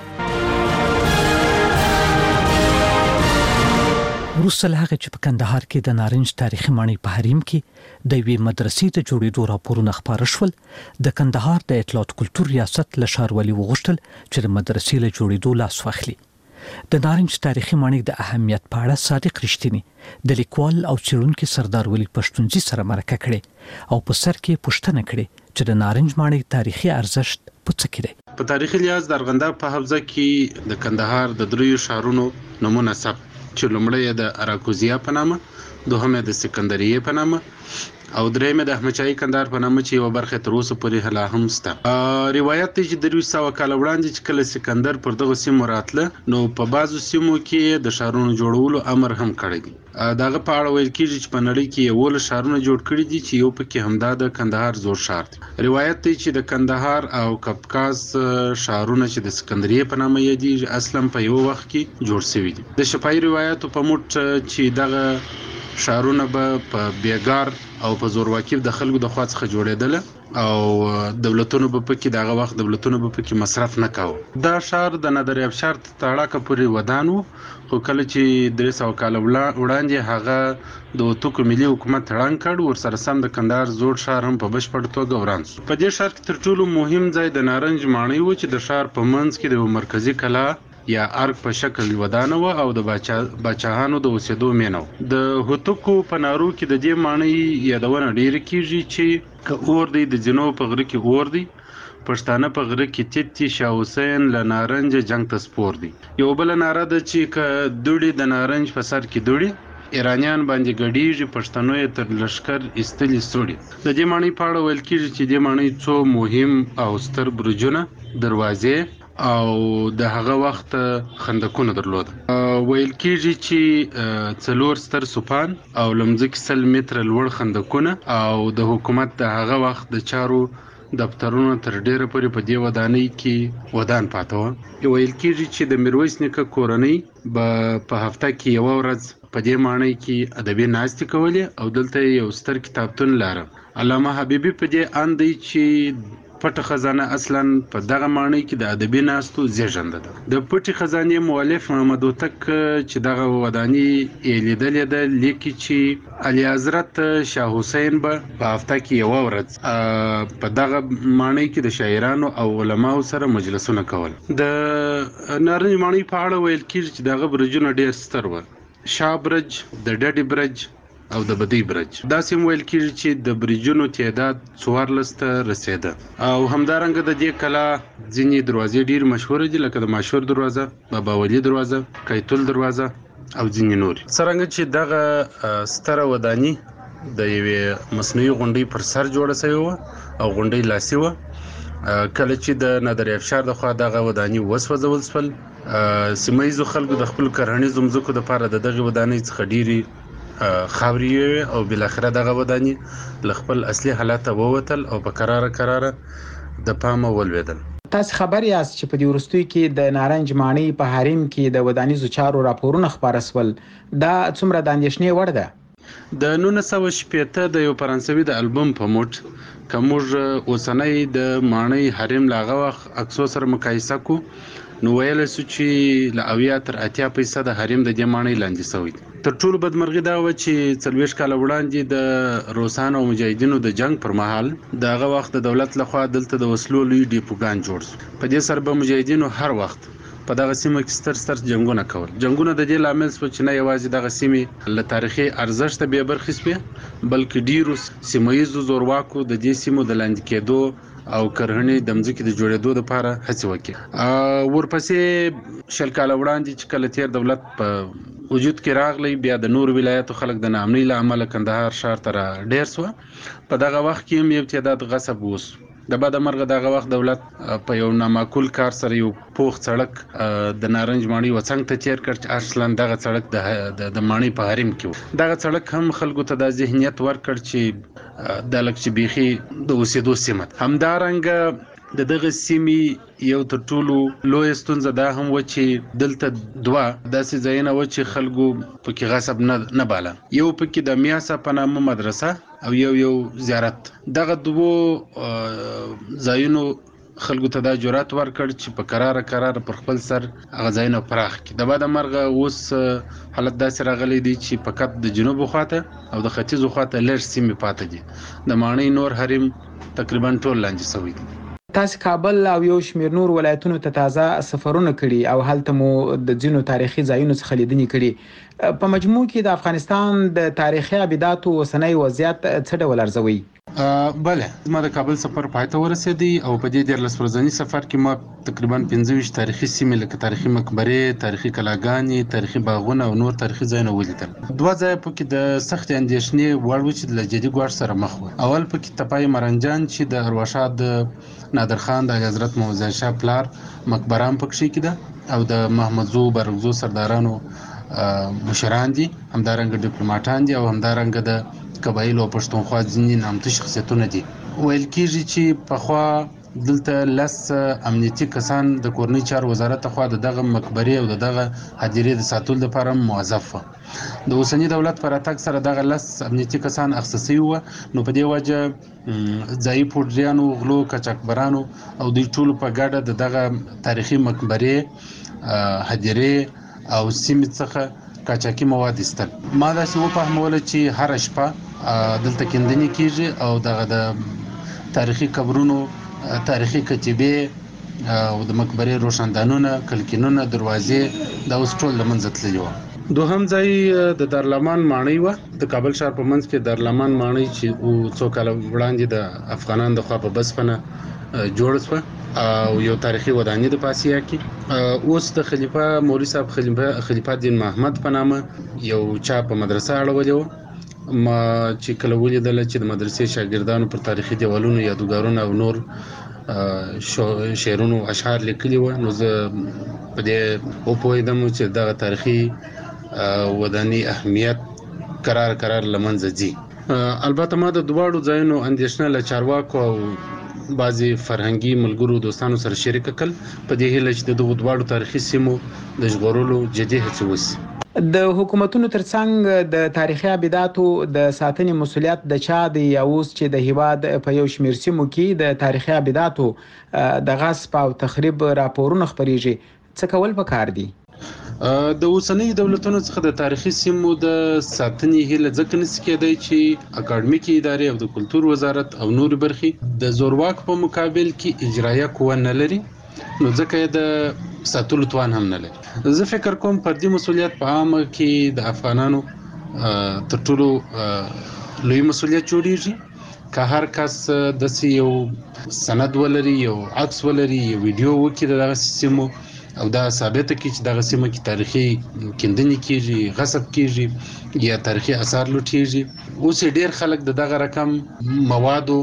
وروسته له هغه چې په کندهار کې د نارنج تاریخي ماڼۍ په حریم کې د یوې مدرسې د جوړېدو راپورونه خپاره شول. د کندهار د اطلاعات کلتور ریاست له ښاروالۍ وغوښتل چې د مدرسې له جوړېدو لاس واخلي. د نارنج تاریخي ماڼۍ د اهمیت په اړه صادق رښتینی د لیکوال او څېړونکي سردار ولی پښتونزي سره مرکه کړې او په سر کې پوښتنه کړې چې د نارنج ماڼۍ تاریخي ارزښت په څه کې دی. په تاریخي لحاظ د ارغنداب په حوزه کې د کندهار د دریو ښارونو نمونه ثبت چې لومړی د اراکوزیا په نامه، دوهم د سکندریه په نامه او درېمه د احمد شاهي کندهار په نامه چې یو برخه تر اوسه پورې هلا هم شته. روایت دی چې د دوه سوه کال وړاندې چې کله سکندر پر دغه سیمو راتله نو په بعضو سیمو کې د ښارونو جوړولو امر هم کړی دی. دغه په اړه ویل کېږي چې په نړۍ کې یولس ښارونه جوړ کړي دي چې یو پکې همدا د کندهار زوړ ښار دی. روایت دی چې د کندهار او کپکاز ښارونه چې د سکندریه په نامه یادېږي اصلا په یو وخت کې جوړ شوي دي. د شفاهي روایتو په موټ چې دغه ښارونه به په بیګار او په زورواکي د خلکو د خوا څخه جوړېدل او دولتونو به پکې دغه وخت دولتونو به پکې مصرف نه کاوه. دا ښار د نادر افشار تړاکه پورې ودان و خو کله چې درې سوه کال وړاندې هغه د وتوکو ملي حکومت ړنګ کړ ورسره سم د کندهار زوړ ښار هم په بشپړ توګه وران شو. په دې ښار کې تر ټولو مهم ځای د نارنج ماڼۍ و چې د ښار په منځ کې د مرکزي کلا یا ارګ په شکل ودانه و او د باچاهانو د اوسېدو مینه و. د هوتکو په نارو کې د دې ماڼۍ یادونه ډېره کېږي چې که اور دی د ځینو په غره کې اور دی، پښتانه په غره کې تیت دي، شاه حسین له نارنج جنگ ته سپور دی. یو بله ناره ده چې که دوړي د نارنج په سر کې دوړي ایرانیان باندې ګډیږي، پښتنو یې تر لشکر ایستلي سوړي. د دې ماڼۍ په اړه ویل کېږي چې دې ماڼۍ څو مهم او ستر برجونه، دروازې او د هغه وخت خندقونه درلوده. ویل کېږي چې څلور ستر سوپان او لمځکې سل متره لوړ خندقونه او د حکومت د هغه وخت د چارو دفترونه تر ډیره پورې په دې ودانۍ کې ودان پاته وه. ویل کېږي چې د میرویس نیکه کورنۍ به په هفته کې یوه ورځ په دې ماڼۍ کې ادبي ناستې کولې او دلته یو ستر کتابتون لاره. علامه حبیبي په دې اند دی چې پټه خزانه اصلا په دغه ماڼۍ کې د ادبي ناستو زیږنده ده. د پټې خزانې مؤلف محمد هوتک چې دغه ودانۍ یې لیدلې ده لیکي چې اعلی حضرت شاه حسین به په هفته کې یوه ورځ په دغه ماڼۍ کې د شاعرانو او علماو سره مجلسونه کول. د نارنج ماڼۍ په اړه ویل کېږي چې دغه برجونه ډېر ستر وو، شاه برج، د ډډې برج او د بدی برج. داسې ویل کېږي چې د برجونو تعداد څوارلس ته رسېده او همدارنګه د دې کلا ځینې دروازې ډېر مشهوره دي لکه د ماشور دروازه، بابا ولی دروازه، کیتول دروازه او ځینې نورې. څرنګه چې دغه ستره وداني د یوې مصنوعي غونډۍ پر سر جوړه شوې وه او غونډۍ لاسي وه. کله چې د نادر افشار د خوا دغه وداني وسوځول شول، سیمه ییزو خلکو د خپلو کرهنیزو مځکو دپاره د دغې ودانۍ څخه ډېرې خاوري او بل اخره دغه ودانی لخپل اصلي حالت ووتل او په قرار قرار د پامه ولویدل. تاسو خبر یاست چې په دې وروستیو کې د نارنج ماڼۍ په حریم کې د ودانیزو چارو راپورونه خپاره سول. دا څومره د اندېښنې وړ ده؟ د نولس سوه شپېته د یو فرانسوي د البوم په موټ که موږ اوسنی د ماڼۍ حریم له هغه وخت عکسو سره مقایسه کو نو ویلی سو چې له اویا تر اتیا فیصده حریم د دې ماڼۍ لاندې سوی دی. تر ټولو بدمرغي دا وه چې څلوېښت کاله وړاندې د روسانو او مجاهدینو د جنگ پر مهال د هغه وخت د دولت لخوا دلته د وسلو لوی ډیپوګان جوړ سو. په دې سره به مجاهدینو هر وخت په دغه سیمه کې ستر ستر جنگونه کول. جنگونه د دې لامل شو چې نه یوازې دغه سیمې له تاریخي ارزښت بې برخې شوې بلکې ډیرو سیمه ییزو زورواکو د دې سیمو د لاندې کېدو او کرهنې د مځکې د جوړېدو لپاره هڅې وکړي. ورپسې شل کاله وړاندې چې کله تیر دولت په وجود کې راغلی بیا د نور ولایتو خلک د ناامنۍ له امله کندهار ښار ته را ډېر سوه. په دغه وخت کې هم یو تعداد غصب وسو. د بعد مرغه دغه وخت دولت په یو نامعقول کار سره یو پوخ سړک د نارنج ماڼۍ وڅنګ ته تیر کړ چې اصلا دغه سړک د د ماڼۍ په حریم کې و. دغه سړک هم خلکو ته د ذهنیت ورکړ چې د لک چې بیخي د اوسېدو سیمه همدارنګه د دغه سیمې یو تر ټولو لوی ستونزه دا هم و چې دلته دوه داسې ځایونه و چې خلکو پکې غصب نه نه باله. یو پکې د میاسا په نامه مدرسه او یو یو زیارت. دغه دوه ځایونو خلکو ته دا جرأت ورکړ چې په قرار قرار پر خپل سر هغه ځایونه پراخ کړي. د بعد مرغه اوس حالت داسې راغلی دی چې فقط د جنوب خواته او د ختیځ خواته لږ سیمې پاتې دي. د ماڼۍ نور حریم تقریبا ټول لاندې شوی دی. تاسو کابل او یو شمېر نور ولایتونو ته تازه سفرونه کړي او هلته مو د ځینو تاریخي ځایونو څخه لیدنې کړي. په مجموع کې د افغانستان د تاریخي ابداتو اوسنی وضعیت څه ډول ارزوي؟ بله زما د کابل سفر پای ته ورسېدی او په دې دیارلس ورځني سفر کې ما تقریبا پنځه ویشت تاریخي سیمې لکه تاریخي مقبرې، تاریخي کلاګانې، تاریخي باغونه او نور تاریخي ځایونه ولیدل. دوه ځایه پکې د سختې اندېښنې وړ و چې له جدي ګواښ سره مخ وو. اول پکې تپای مرنجان چې د ارواښاد د نادر خان د حضرت محمد شاه پلار مقبره هم پکې کېده او د محمدزو بارکزو سردارانو مشران دي، همدارنګه ډیپلوماټان دي او همدارنګه د قبایلو او پښتونخوا ځینې نامتو شخصیتونه دي. ویل کېږي چې پخوا دلته لس امنیتي کسان د کورنۍ چارو وزارت لخوا د دغه مقبرې او د دغه هدیرې د ساتلو لپاره موظف وو. د اوسني دولت په راتګ سره دغه لس امنیتي کسان اخیسته سوي وو. نو په دې وجه ځایي پوډریانو، غلو، قاچاقبرانو او دوی ټولو په ګډه د دغه تاریخي مقبرې، هدیرې او سیمې څخه قاچاقي مواد ایستل. ما داسې وفهموله چې هره شپه دلته کیندنې کېږي او دغه د تاریخي قبرونو، تاریخي کتیبې او د مقبرې روښاندانونه، کلکینونه، دروازې دا اوس ټول له منځه تللي وو. دوهم ځای د دارالمان ماڼۍ وه. د کابل ښار په منځ کې دارالمان ماڼۍ چې څو کاله وړاندې د افغانانو لخوا په بسپنه جوړه شوه او یو تاریخي ودانۍ د پاسیا کې. اوس د خلیفه مولوي صاحب خلیفه خلیفه دین محمد په نامه یو چا په مدرسه اړولې وه. ما چې کله ولیدله چې د مدرسې شاګردانو پر تاریخي دیوالونو یادګارونه او نور شعرونو اشعار لیکلي وه، نو زه په دې وپوهېدم چې دغه تاریخي ودانۍ اهمیت قرار قرار له منځه ځي. البته ما د دواړو ځایونو اندېښنه له چارواکو او بعضې فرهنګي ملګرو دوستانو سره شریکه کړل په دې هیله چې د دغو دواړو تاریخي سیمو د ژغورلو جدي هڅې وشي. د حکومتونو ترڅنګ د تاریخي ابداتو د ساتنې مسولیت د چا دی؟ یا اوس چې د هیواد په یو شمېر سیمو کې د تاریخي ابداتو د غصب او تخریب راپورونه خپریږي، څه کول پکار دي؟ د اوسنۍ دولتونو څخه د تاریخي سیمو د ساتنې هیله ځکه نشي کېدای چې اکاډمیکي ادارې او د کلتور وزارت او نور برخې د زورواک په مقابل کې اجرایه قوه نه لري، نو ځکه یې د ساتلو توان هم نه لري. زه فکر کوم فردي مسولیت په عامه کې د افغانانو تر ټولو لوی مسولیت جوړیږي. که هر کس داسې یو سند ولري، یو عکس ولري، یو ویډیو وکړي د دغه سیمو او دا ثابته کړي چې دغه سیمه کې تاریخي کیندنې کېږي، غصب کېږي یا تاریخي اثار لوټېږي. اوس ډېر خلک د دغه رقم موادو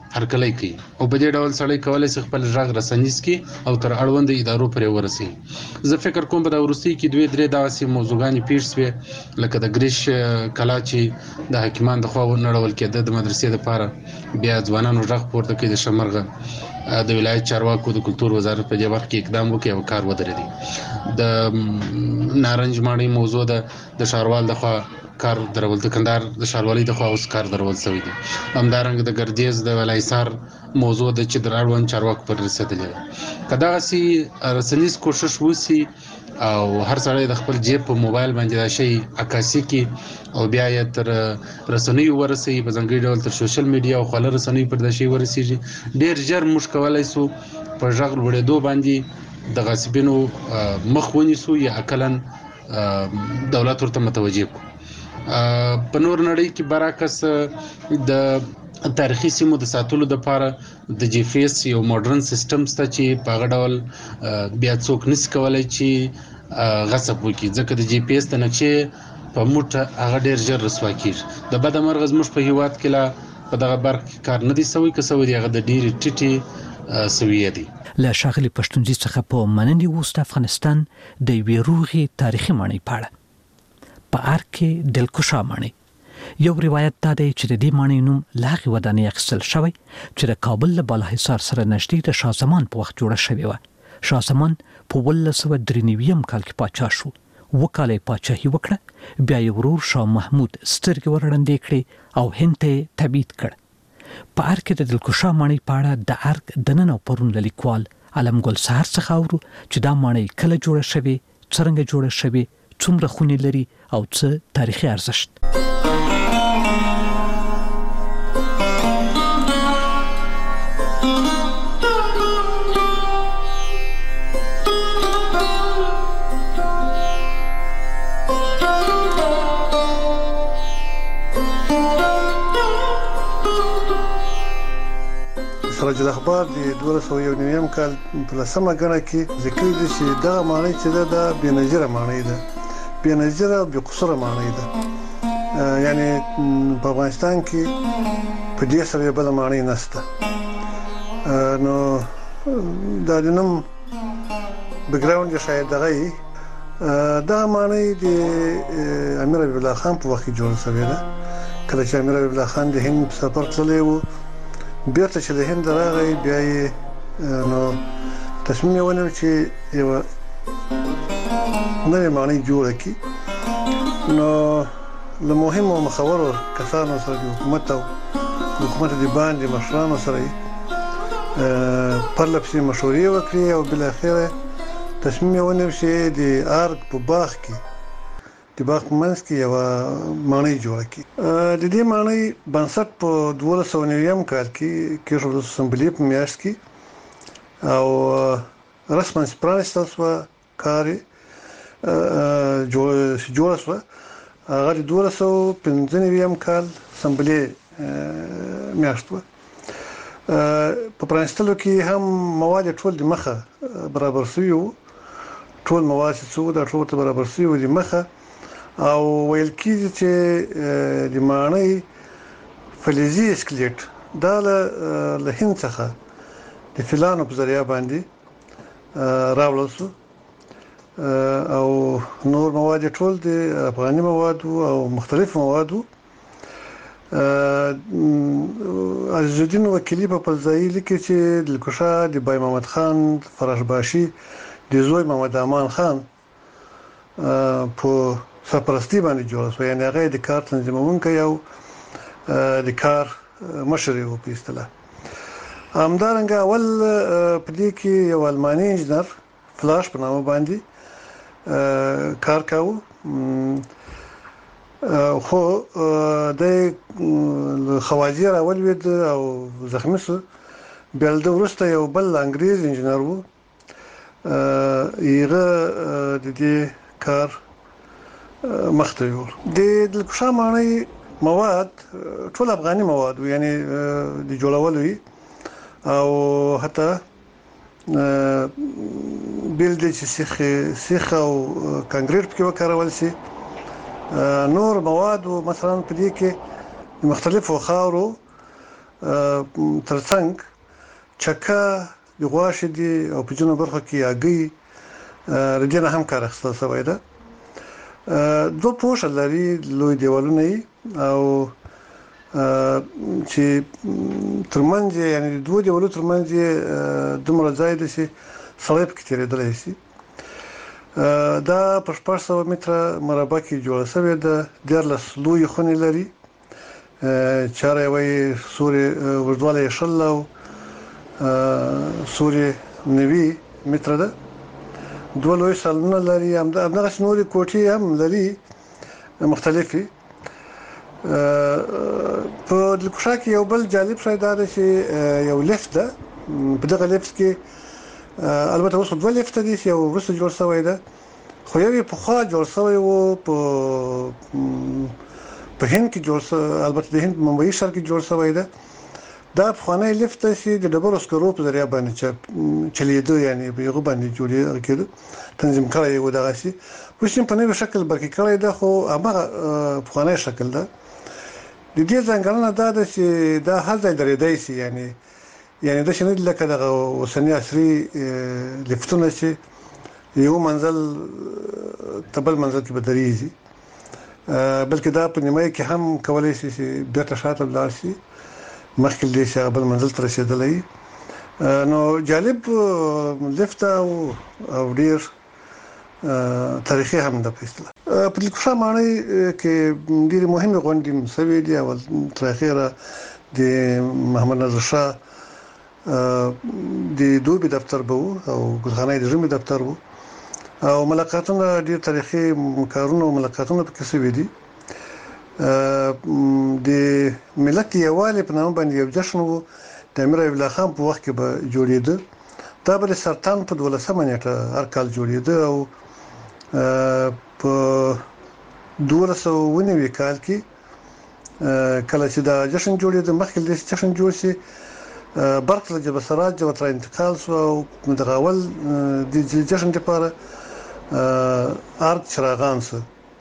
هرکلی کوي او په دې ډول سړی کولای شي خپل ژغ رسنیز کی او تر اړوند ادارو پرې ورسي. زه فکر کوم په دا ورستي کې دوی درې داسې موضوعګانې پیښ شوې لکه د ګریش کلا چې د حکیمان د خوا نړول کېده د مدرسې لپاره بیا ځوانانو ژغ پورته کړي د شمرغه د ولایت چارواکو د کلتور وزارت په دې وخت کې اقدام وکړي او کار ودرېدي. د نارنج ماڼۍ موضوع د شاروال د خوا کار درول د کندهار د شاروالۍ د خوا اوس کار درول شوی دی. همدارنګه د ګردیز د ولایسار موضوع د چې د اړوند چارواکو پر رسېدلې ده. که دغسې رسنیز کوشش وسي او هر سړی د خپل جیب په موبایل باندې دا شی عکاسي کړي او بیا یې تر رسنیو ورسوي په ځانګړي ډول تر سوشل میډیا او خواله رسنیو پر دا شی ورسېږي، ډېر ژر موږ کولی سو په غږ لوړېدو باندې د غاصبینو مخ ونیسو یا عقلاً دولت ورته متوجه کړو. په نور نړۍ کې برعکس د تاریخي سیمو د ساتلو لپاره د جی پی ایس یو ماډرن سیستم شته چې په هغه ډول بیا څوک نشي کولی چې غصب وکړي، ځکه د جی پی ایس د نقشې په موټه هغه ډېر ژر رسوا کېږي. د بده مرغه زموږ په هیواد کې لا په دغه برخه کې کار نه دی سوی، که سوی دی هغه د ډېرې ټیټې سویې دي. له ښاغلي پښتونزي څخه په مننې وروسته افغانستان د یوې روغې تاریخي ماڼۍ په اړه په ارګ کې دلکشا ماڼۍ. یو روایت دا دی چې د دې ماڼۍ نوم له هغې ودانۍ اخیستل شوی چې د کابل له بالاحصار سره نږدې د شاه زمان په وخت جوړه شوې وه. شاه زمان په اوولس سوه درې نوي کال کې پاچا شو، اووه کاله یې پاچاهي وکړه، بیا یې ورور شاه محمود سترګې ورړندې کړې او هند ته یې تبعید کړ. په ارګ کې د دلکشا ماڼۍ په اړه د ارګ دننه او پرون له لیکوال علم ګل سهار څخه اورو چې دا ماڼۍ کله جوړه شوې، څرنګه جوړه شوې، څومره خونې لري او څه تاریخي ارزښت. سراج الاخبار د دوه سوه یو نوي کال په لسمه ګڼه کې ذکر دي چې دغه ماڼۍ چې ده د بېنظیره ماڼۍ ده، بېنظیره او بېقصوره ماڼۍ ده. یعنی په افغانستان کې په دې سره بله ماڼۍ نشته. نو دا د نوم بیکګراوند یې شاید دغه وي. دغه ماڼۍ د امیر حبیب الله خان په وخت کې جوړه شوې ده. کله چې امیر حبیب الله خان د هند په سفر تللی و، بیرته چې د هند راغی، بیا یې نو تصمیم یې ونیو چې یوه نوې ماڼۍ جوړه کړي. نو له مهمو مخورو کسانو سره د حکومت او حکومت د باندې مشرانو سره یې پرله پسې مشورې وکړې او بالاخره تصمیم یې ونیو چې د ارګ په باغ کې د باغ په منځ کې یوه ماڼۍ جوړه کړي. د دې ماڼۍ بنسټ په دولس سوه نوي کال کې کېښودل شو، سنبلې په میاشت کې، او رسما پرانیستل شوه، کار یې جوړه شوه. هغه د دولس سوه پنځه نوي کال سنبلې میاشت وه. په پرانیستلو کې هم مواد ټول د مخه برابر شوي وو، ټول مواد چې څه وو دا ټول ورته برابر شوي وو د مخه، او ویل کېږي چې د ماڼۍ فلزي اسکلیټ دا له هند څخه د فیلانو په ذریعه باندې راوړل شو، او نور مواد ټول د افغاني مواد او مختلف مواد وو. عزیز الدین وکیلي په خپل ځای لیکي چې دلکشا د بای محمد خان فراشباشي د زوی محمد امان خان په سرپرستی باندې جوړه شوه، یعنې هغه د کار تنظیمونکی او د کار مشر یې و په اصطلاح. همدارنګه اول په دې کې یو الماني انجینر فلاش په نامه باندې کار کاوه، خو د خوازي راولوید او زخمی شو. بیا له ده وروسته یو بل انګریز انجینر و، هغه د دې کار مخته یوړ. د دلکشا ماڼۍ مواد ټول افغاني مواد و، یعنې د جوړولو وي، او حتی بیل دی چې سیخ سیخ او کانکریټ پکې وکارول شي. نور مواد و مثلا په دې کې د مختلفو خاورو ترڅنګ چکه د غواښ دي او په جنو برخه کې اګي ردینه هم کار اخیستل شوی ده. دوه پوښ لري لوی دیوالونه او چې ترمنځ یعنی دوه دیوالو ترمنځ دومره ځای دی چې سړی پکې تېرېدلی شي. دا په شپږ سوه متره مربع کې جوړه شوې ده. دیارلس لویې خونې لري، چاره یې وایي سوري اوږدوالی یې شل او سوري نوي متره ده. دوه لوی سالونه لري، همدغسې نورې کوټې هم لري مختلفې. په دلکوشا کې یو بل جالب شی دا ده چې یو لیفت ده. په دغه لیفت کې البته اوس دوه لیفت دي چې یو وروسته جوړ شوی ده، خو یو یې پخوا جوړ شوی و په په هند کې جوړ شوی، البته د هند ممبئی ښار کې جوړ شوی ده. دا پخوانی لیفت چې د ډبرو سکرو په ذریعه باندې چلیده، یعنی په یغه باندې جوړې کېده، تنظیم کړی و دغسې. اوس یې په نوي شکل برقي کړی ده، خو هماغه پخوانی شکل ده. د دې ځانګړنه دا ده چې دا هر ځای درېدی شي، یعنی یعنی دا شنه لکه دغه اوسنی عصري لیفتونه چې یو منزل تبل منزل کې بدريږي، بلکې دا په نیمه کې هم کولای شي چې بیرته شاته لاړ شي مخکې دې چې بل منزل ته رسیدلی. نو جالب لیفت او ډیر تاریخي هم ده. په اصطلاح په دلکوشا ماڼۍ کې ډېرې مهمې غونډې شوې دي. اول تر اخره د محمد نادر شاه د دوبي دفتر به وو او ګلخانه د ژمي دفتر وو، او ملاقاتونه ډېر تاریخي کارونه او ملاقاتونه پکې شوي دي. د ملت یووالي په نامه باندې یو جشن وو، د امیر ایوب الله خان په وخت کې به جوړېده. دا به د سرطان په دولسمه نیټه هر کال جوړېده، او په دولس سوه اوه نوي کال کې کله چې دا جشن جوړېده، مخکې له دې چې جشن جوړ شي برق له جبل سراج ورته انتقال شو، او دغه اول د جشن لپاره ارګ چراغان شو.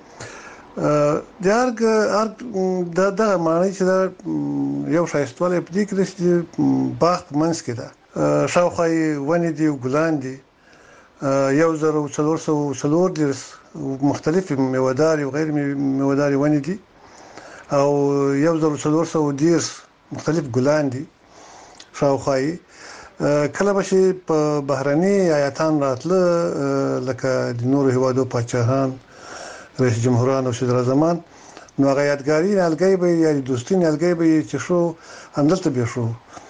د ارګ ارګ دغه معنی چې دا یو ښایستوالی په دې کې ده چې باغ په منځ کې ده، شاوخوا یې ونې دي او ګلان دي. یو زر او څلور سوه څلور دېرش مختلفې میوهدارې او غیر میوهدارې ونې دي، او یو زر او څلور سوه دېرش مختلف ګلان دي شاوخوا یې. کله به چې په بهرني ایاتان راتله، لکه د نورو هیوادو پاچاهان، رئیس جمهوران او صدر اعظمان، نو هغه یادګاري نیالګی به یا د دوستي نیالګی به چې شو همدلته به شو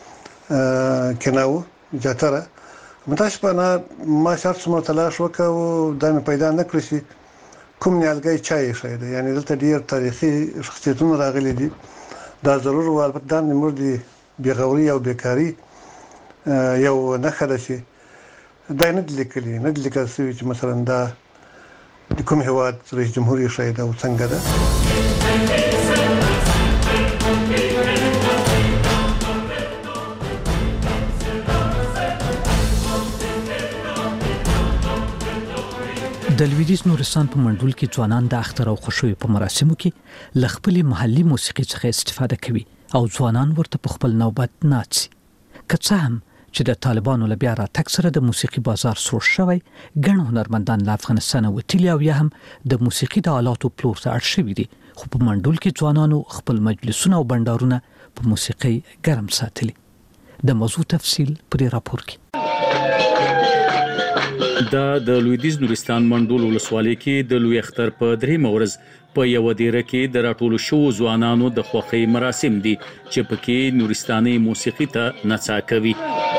کناو جاتره. متاسفانه ما شرط څومره تلاش وکړ دا مې پیدا نه کړ چې کوم نیالګی چا ایښی دی. یعنی دلته ډېر تاریخي شخصیتونه راغلي دي. دا ضرور و، البته دا زموږ د بېغوري او بیکاري یو نښه ده چې دا نه دي لیکلي، نه دي لیکل شوي چې مثلا دا د کوم هیواد رئیس جمهور ایښی ده او څنګه ده. د لویدیځ نورستان په منډول کې ځوانان د اختر او خوشوي په مراسمو کې ل خپل محلي موسیقي څخه استفاده کوي او ځوانان ورته په خپل نوبت ناڅي. که څه هم چې د طالبانو له بیا راتګ سره د موسیقي بازار سوړ شوی، ګڼ هنرمندان له افغانستان وتلي او یا هم د موسیقي د آلاتو پلور ته اړ شوي دي، خو په منډول کې ځوانانو خپل مجلسونه او بندارونه په موسیقي ګرم ساتلي. د موضوع تفصیل پرې راپور کې. دا د لویدیځ نورستان منډول ولسوالۍ کې د لوی اختر په درېیمه ورځ په یو دیره کې د راټولو شوو ځوانانو د خوښۍ مراسم دي چې پکې نورستاني موسیقي ته نڅا کوي.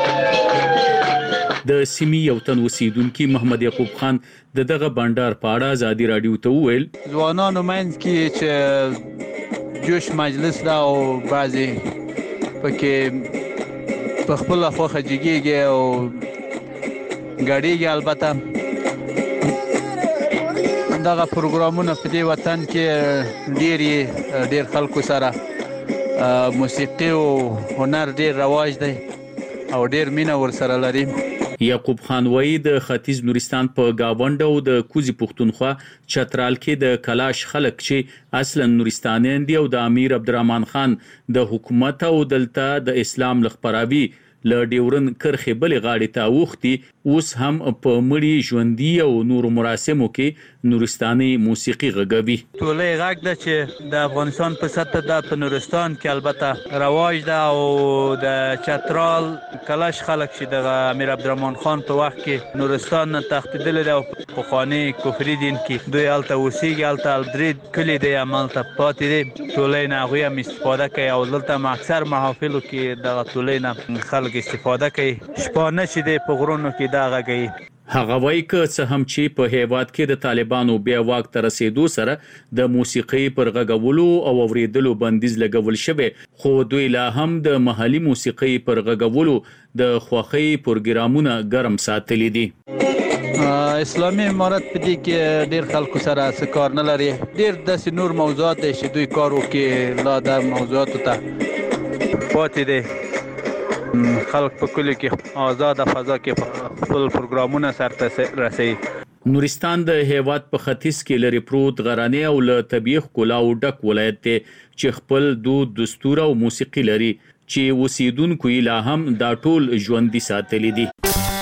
د سیمې یو تن اوسیدونکي محمد یعقوب خان د دغه بندر په اړه ازادي رادیو ته وویل: ځوانانو منځ کې چې جوش مجلس دا او بعضي پکې په خپل خوښه جګیږي او غاډيږي. البته دغه پروګرامونه په دې وطن کې ډېر ډېر خلکو سره موسیقي او هنر ډېر رواج دی او ډېر مینه ورسره لري. یعقوب خان وای د ختیځ نورستان په گاوند او د کوزي پښتونخوا چترال کې د کلاش خلک چې اصلا نورستانیان دي او د امیر عبدالرحمن خان د حکومت او دلته د اسلام لخپراوي ل ډیورن کرخه بلې غاړې ته وختي اوس هم په مړی ژوندۍ او نور مراسمو کې نورستاني موسیقي غږوي. ټولې غږ ده چې د افغانستان په سطح د په نورستان کې البته رواج ده او د چترال کلاش خلک چې د امیر عبدالرحمن خان په وخت کې نورستان نه تښتېدل دي او په خاني کفري دین کې دوی الته اوسېږي، الته الدرید کلی دی عملته پاتې دي. ټولې نه هغوی هم استفاده کوي او دلته اکثر محافلو کې دغه ټولې نه خلک استفاده کوي. شپانه چې دی په غرونو کې دا غږوي. هغه وایي که څه هم چې په هیواد کې د طالبانو بیا واک ته رسیدو سره د موسیقي پر غږولو او اوریدلو بندیز لګول شوی، خو دوی لا هم د محلي موسیقي پر غږولو د خوښۍ پروګرامونه ګرم ساتلي دي. اسلامي امارت په دې کې ډېر خلکو سره څه کار نه لري. ډېر داسې نور موضوعات دي چې دوی کار وکړي، لا د موضوعاتو ته پاتې دي. خلک په کلی کې آزاد فضا کې خپل پروګرامونه سرته رسوي. نورستان د هیواد په ختیځ کې لري پروت غرانې او له طبیعي ښکلا او ډک ولایت دی چې خپل دود، دستور او موسیقي لري چې اوسیدونکو یې لا هم دا ټول ژوندي ساتلي دي.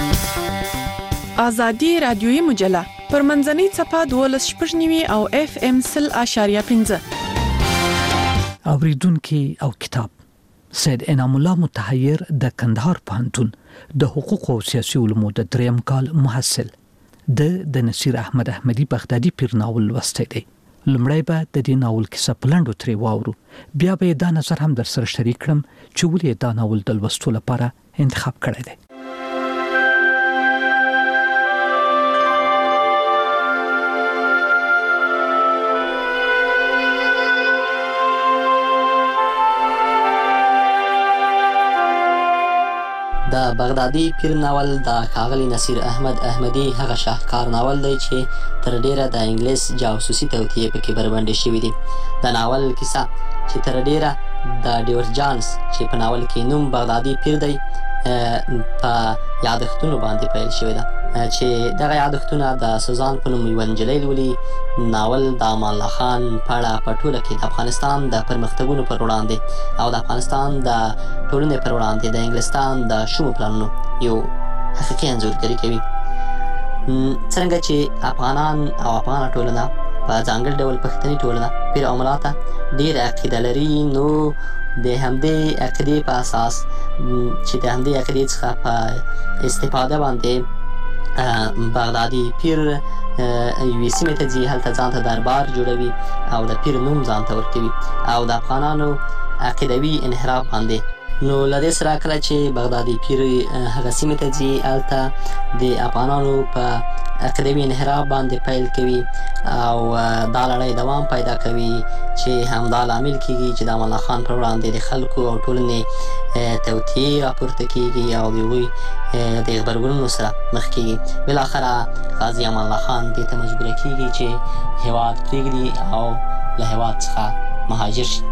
ازادي رادیوي مجله پر منځنۍ څپه دولس شپږ نوي او اف ام سل اشاریه پنځه. اوریدونکو او کتاب سید انعام الله متحیر د کندهار پوهنتون د حقوق او سیاسي علومو د دریم کال محصل د د نصیر احمد احمدی بغدادي پیر ناول لوستی دی. لومړی به د دې ناول کیسه پلنډو ترې واورو، بیا به دا نظر هم در سره شریک کړم چې ولې دا ناول د لوستلو لپاره انتخاب کړی دی. د بغدادي پیر ناول د ښاغلي نصیر احمد احمدي هغه شاهکار ناول دی چې تر ډیره د انګلیس جاسوسي توطیې پکې بربنډې شوي دي. د ناول کیسه چې تر ډیره د ډیورجانس چې په ناول کې نوم بغدادي پیر دی په یادښتونو باندې پیل شوې ده چې دغه یادښتونه د سوزان په نوم یوه نجلۍ لولي. ناول د امان الله خان په اړه په ټوله کې د افغانستان د پرمختګونو پر وړاندې او د افغانستان د ټولنې پر وړاندې د انګلستان د شومو پلانونو یو حقیقي انځورګري کوي. څرنګه چې افغانان او افغانه ټولنه په ځانګړي ډول پښتني ټولنه پیر او ملا ته ډېره عقیده لري، نو د همدې عقیدې په اساس چې د همدې عقیدې څخه په استفاده باندې بغدادي پیر یوې سیمې ته ځي، هلته ځان ته دربار جوړوي او د پیر نوم ځان ته ورکوي او د افغانانو عقیدوي انحراف باندې. نو له دې سره کله چې بغدادي پیر هغه سیمې ته ځي، هلته د افغانانو په عقیدوي انحراف باندې پیل کوي او دا لړۍ دوام پیدا کوي چې همدا لامل کېږي چې د امان الله خان پر وړاندې د خلکو او ټولنې توطیې راپورته کېږي او د هغوی د غبرګونونو سره مخ کېږي. بالاخره غازي امان الله خان دې ته مجبوره کېږي چې هېواد پرېږدي او له هېواد څخه مهاجر شي.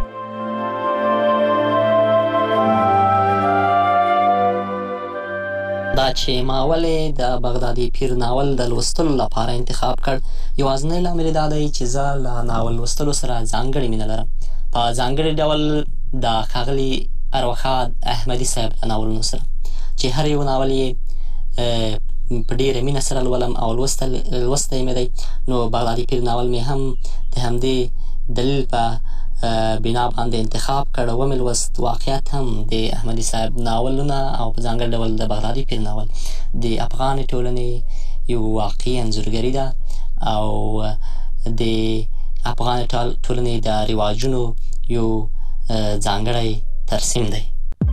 دا چې ما ولې د بغدادي پیر ناول د لوستلو لپاره انتخاب کړ، یوازینی لامل دا دی چې زه له ناول لوستلو سره ځانګړې مینه لرم. په ځانګړي ډول د ښاغلي ارواښاد احمدي صاحب له ناولونو سره چې هر یو ناول یې په ډېره مینه سره لولم او لوستی مې دی. نو بغدادي پیر ناول مې هم د همدې دلیل په بنا باندې انتخاب کړ. ومې لوست واقعیت هم د احمدي صاحب ناولونه او په ځانګړي ډول د بغدادي پیر ناول د افغاني ټولنې یو واقعي انځورګري ده او د افغاني ټولنې د رواجونو یو ځانګړی ترسیم دی.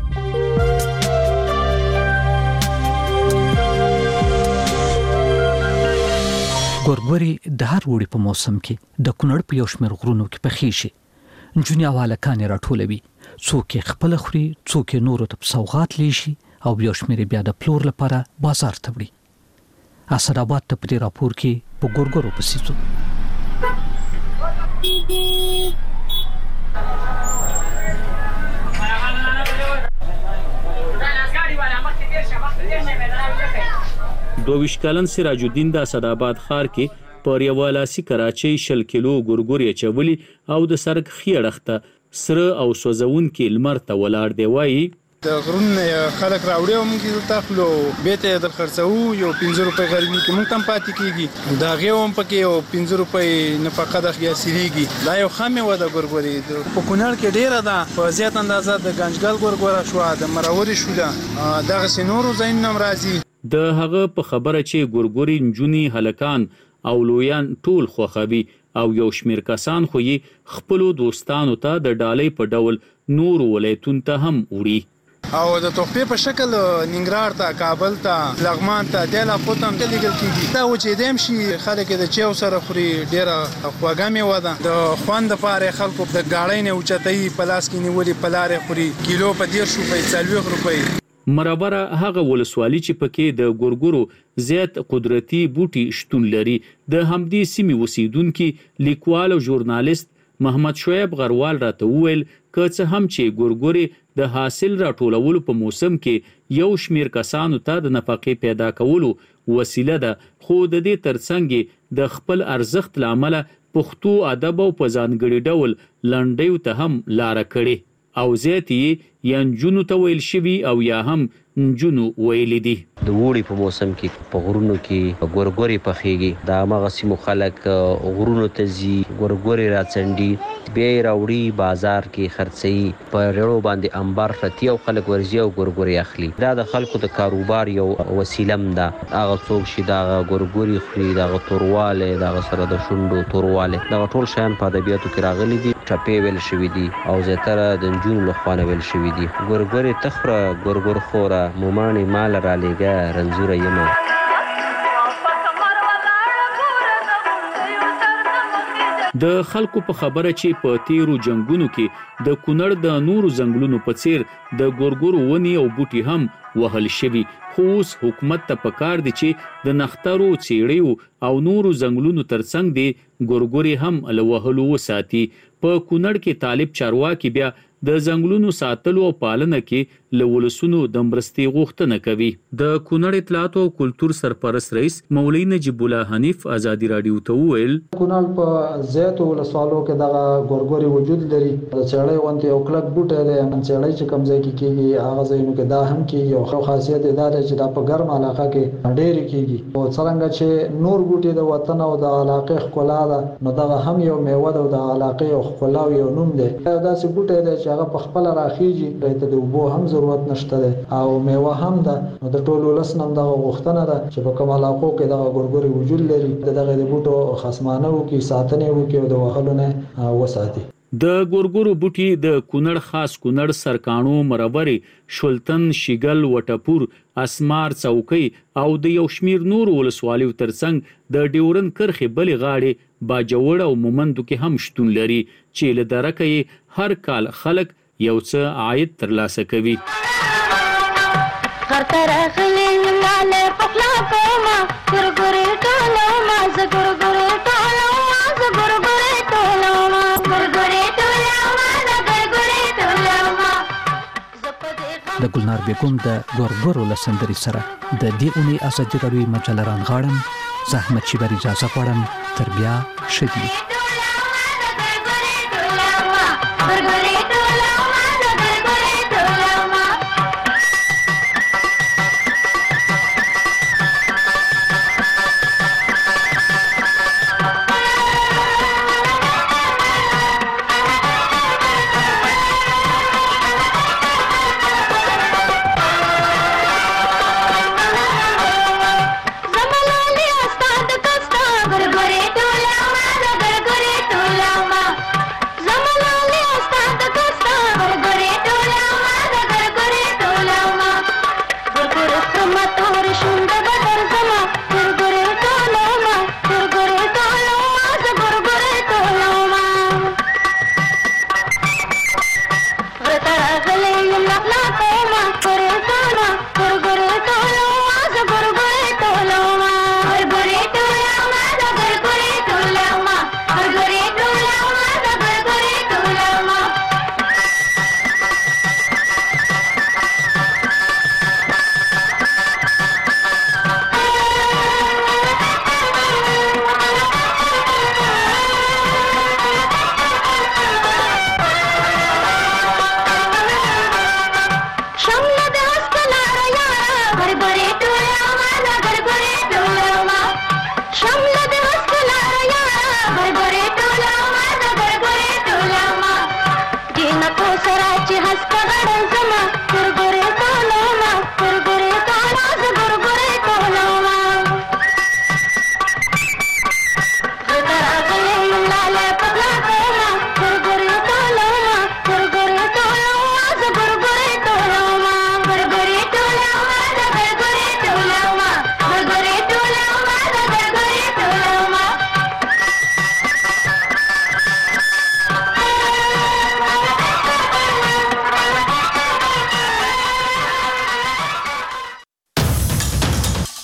ګورګوري د هر وړي په موسم کې د کونړ په یو شمېر غرونو کې پخې شي. نجونې او هلکانې راټولوي، څوک یې خپله خوري، څوک یې نورو ته په سوغات لیشي او یو شمېر بیا د پلور لپاره بازار ته وړي. اسداباد ته په دې راپور کې په ګورګورو پسې ځو. دوه کلن سراج الدین د اسداباد ښار کې پر یو لاسي کراچۍ شل کیلو ګورګوري چولي او د سرک خېړخته سره او سوځونکي لمر ته ولاړ دی. وایي د غرون خلک راوړي او موږ دلته خپلو بیت د خرڅو یو پنځه روپۍ غریبي کې موږ تم پاتې کیږي دا غي هم پکې یو پنځه روپۍ نفقه د خیاسيږي دا یو خامې و د ګورګوري په کونړ کې ډیره ده په زیات اندازه د گنجګل ګورګورا شو د مراوري شو دغه سينورو زین نم راځي. د هغه په خبره چې ګورګوري نجونی هلکان او لویان ټول خوخوي او یو شمیر کسان خو یې خپل دوستانو ته د ډالۍ په ډول نور ولایتونو ته هم وړي او د توپې په شکل ننګرهار ته کابل ته لغمان ته د لا پوتم ته لګل کیږي دا و چې دیم شي خلک د چیو سره خوري ډیره خواګامي وده د خوند لپاره خلکو د گاړې نه اوچتای پلاس کې نیولې پلارې خوري کیلو په ډیر شو په څلوي روپۍ. مرابره هغه ولسوالي چې پکې د ګورګورو زیات قدرتي بوټي شتون لري. د همدې سیمې اوسیدونکو لیکوال او ژورنالیست محمد شعیب غروال راته وویل که څه هم چې ګورګوري د حاصل راټولولو په موسم کې یو شمیر کسانو ته د نفقې پیدا کولو وسیله ده خو د دې ترڅنګ د خپل ارزښت لامل پښتو ادب او په ځانګړي ډول لنډیو ته هم لار کړي او زیاتی یا نجونو ته ویل شوي او یا هم نجونو ویل دي. د وړي په موسم کې په غرونو کې ګورګوري پخېږي دا مغه سیمو خلک غرونو ته ځي ګورګوري راڅنډي بیا راوړي بازار کې خرڅي په رړو باندې انبار رتی او خلک ورځي او ګورګوري اخلي. دا د خلکو د کاروبار یو وسیله ده. هغه څوک چې دا ګورګوري خوري دا تورواله دا سره د شونډو تورواله دا ټول شیان په ادبیاتو کې راغلي دي. ټپې ویل شوي دي او زیاتره د نجونو لخوا ویل شوي دي. ګورګوري تخره ګورګور خوره مومانی مال را لګه رنزوره یمه. د خلکو په خبره چې په تیرو جنگونو کې د کونړ د نورو ځنګلونو په څیر د ګورګورو ونی او بوټي هم وهل شوي خو اوس حکومت ته پکار دي چې د نخترو چیړیو او نورو ځنګلونو ترڅنګ دی ګورګوري هم له وهلو وساتي. په کونړ کې طالب چارواکي بیا د ځنګلونو ساتلو او پالنه کې له ولسونو د مرستې غوښتنه کوي. د کونړ اطلاعات او کلتور سرپرست رئیس مولوی نجیب الله حنیف ازادي رادیو ته وویل کونړ په زیاتو ولسوالو کې دغه ګورګوري وجود لري. د چړې وانته یو کلک بوټی دی ان چړې چې کم ځای کې کیږي هغه ځایونو کې دا هم کیږي او خاصیت دا ده چې دا په ګرم علاقه کې ډېر کیږي او څنګه چې نور بوټي د وطن او د علاقې ښکلا ده نو دا هم یو میوه ده د علاقې او ښکلا یو نوم دی. دا چې بوټی دی چې هغه په خپل راخیږي ته د اوبو هم ضرورت نشته ده او میوه هم ده نو د ټولو لسنم دغه غوښتنه ده چې په کوم علاقو کې دغه ګورګوري وجود لري دغه د بوټو خصمانه وکي ساتنه وکي او د وهلو نه وساتي. د ګورګورو بوټي د کونړ خاص کونړ سرکانو مروري شولتن شیګل وټپور اسمار څوکۍ او د یو شمیر نور ولسوالیو ترڅنګ د ډیورن کرخې بلې غاړې باجوړ او مومندو کې هم شتون لري چې له درکې هر کال خلک یو څه عاید ترلاسه کوي. خطر اخلي مال پخلا کوما ګورګوري ټولو ما ز ګورګوري ټولو ما ز ګورګوري ټولو ما ګورګوري ټولو ما ز ګورګوري ټولو ما. د ګلنار بیگم د ګورګورو لسندري سره د دې اونۍ ازادي راډیو مجله رانغاړم زحمت چې بری اجازه غواړم تر بیا شدي. ګورګوري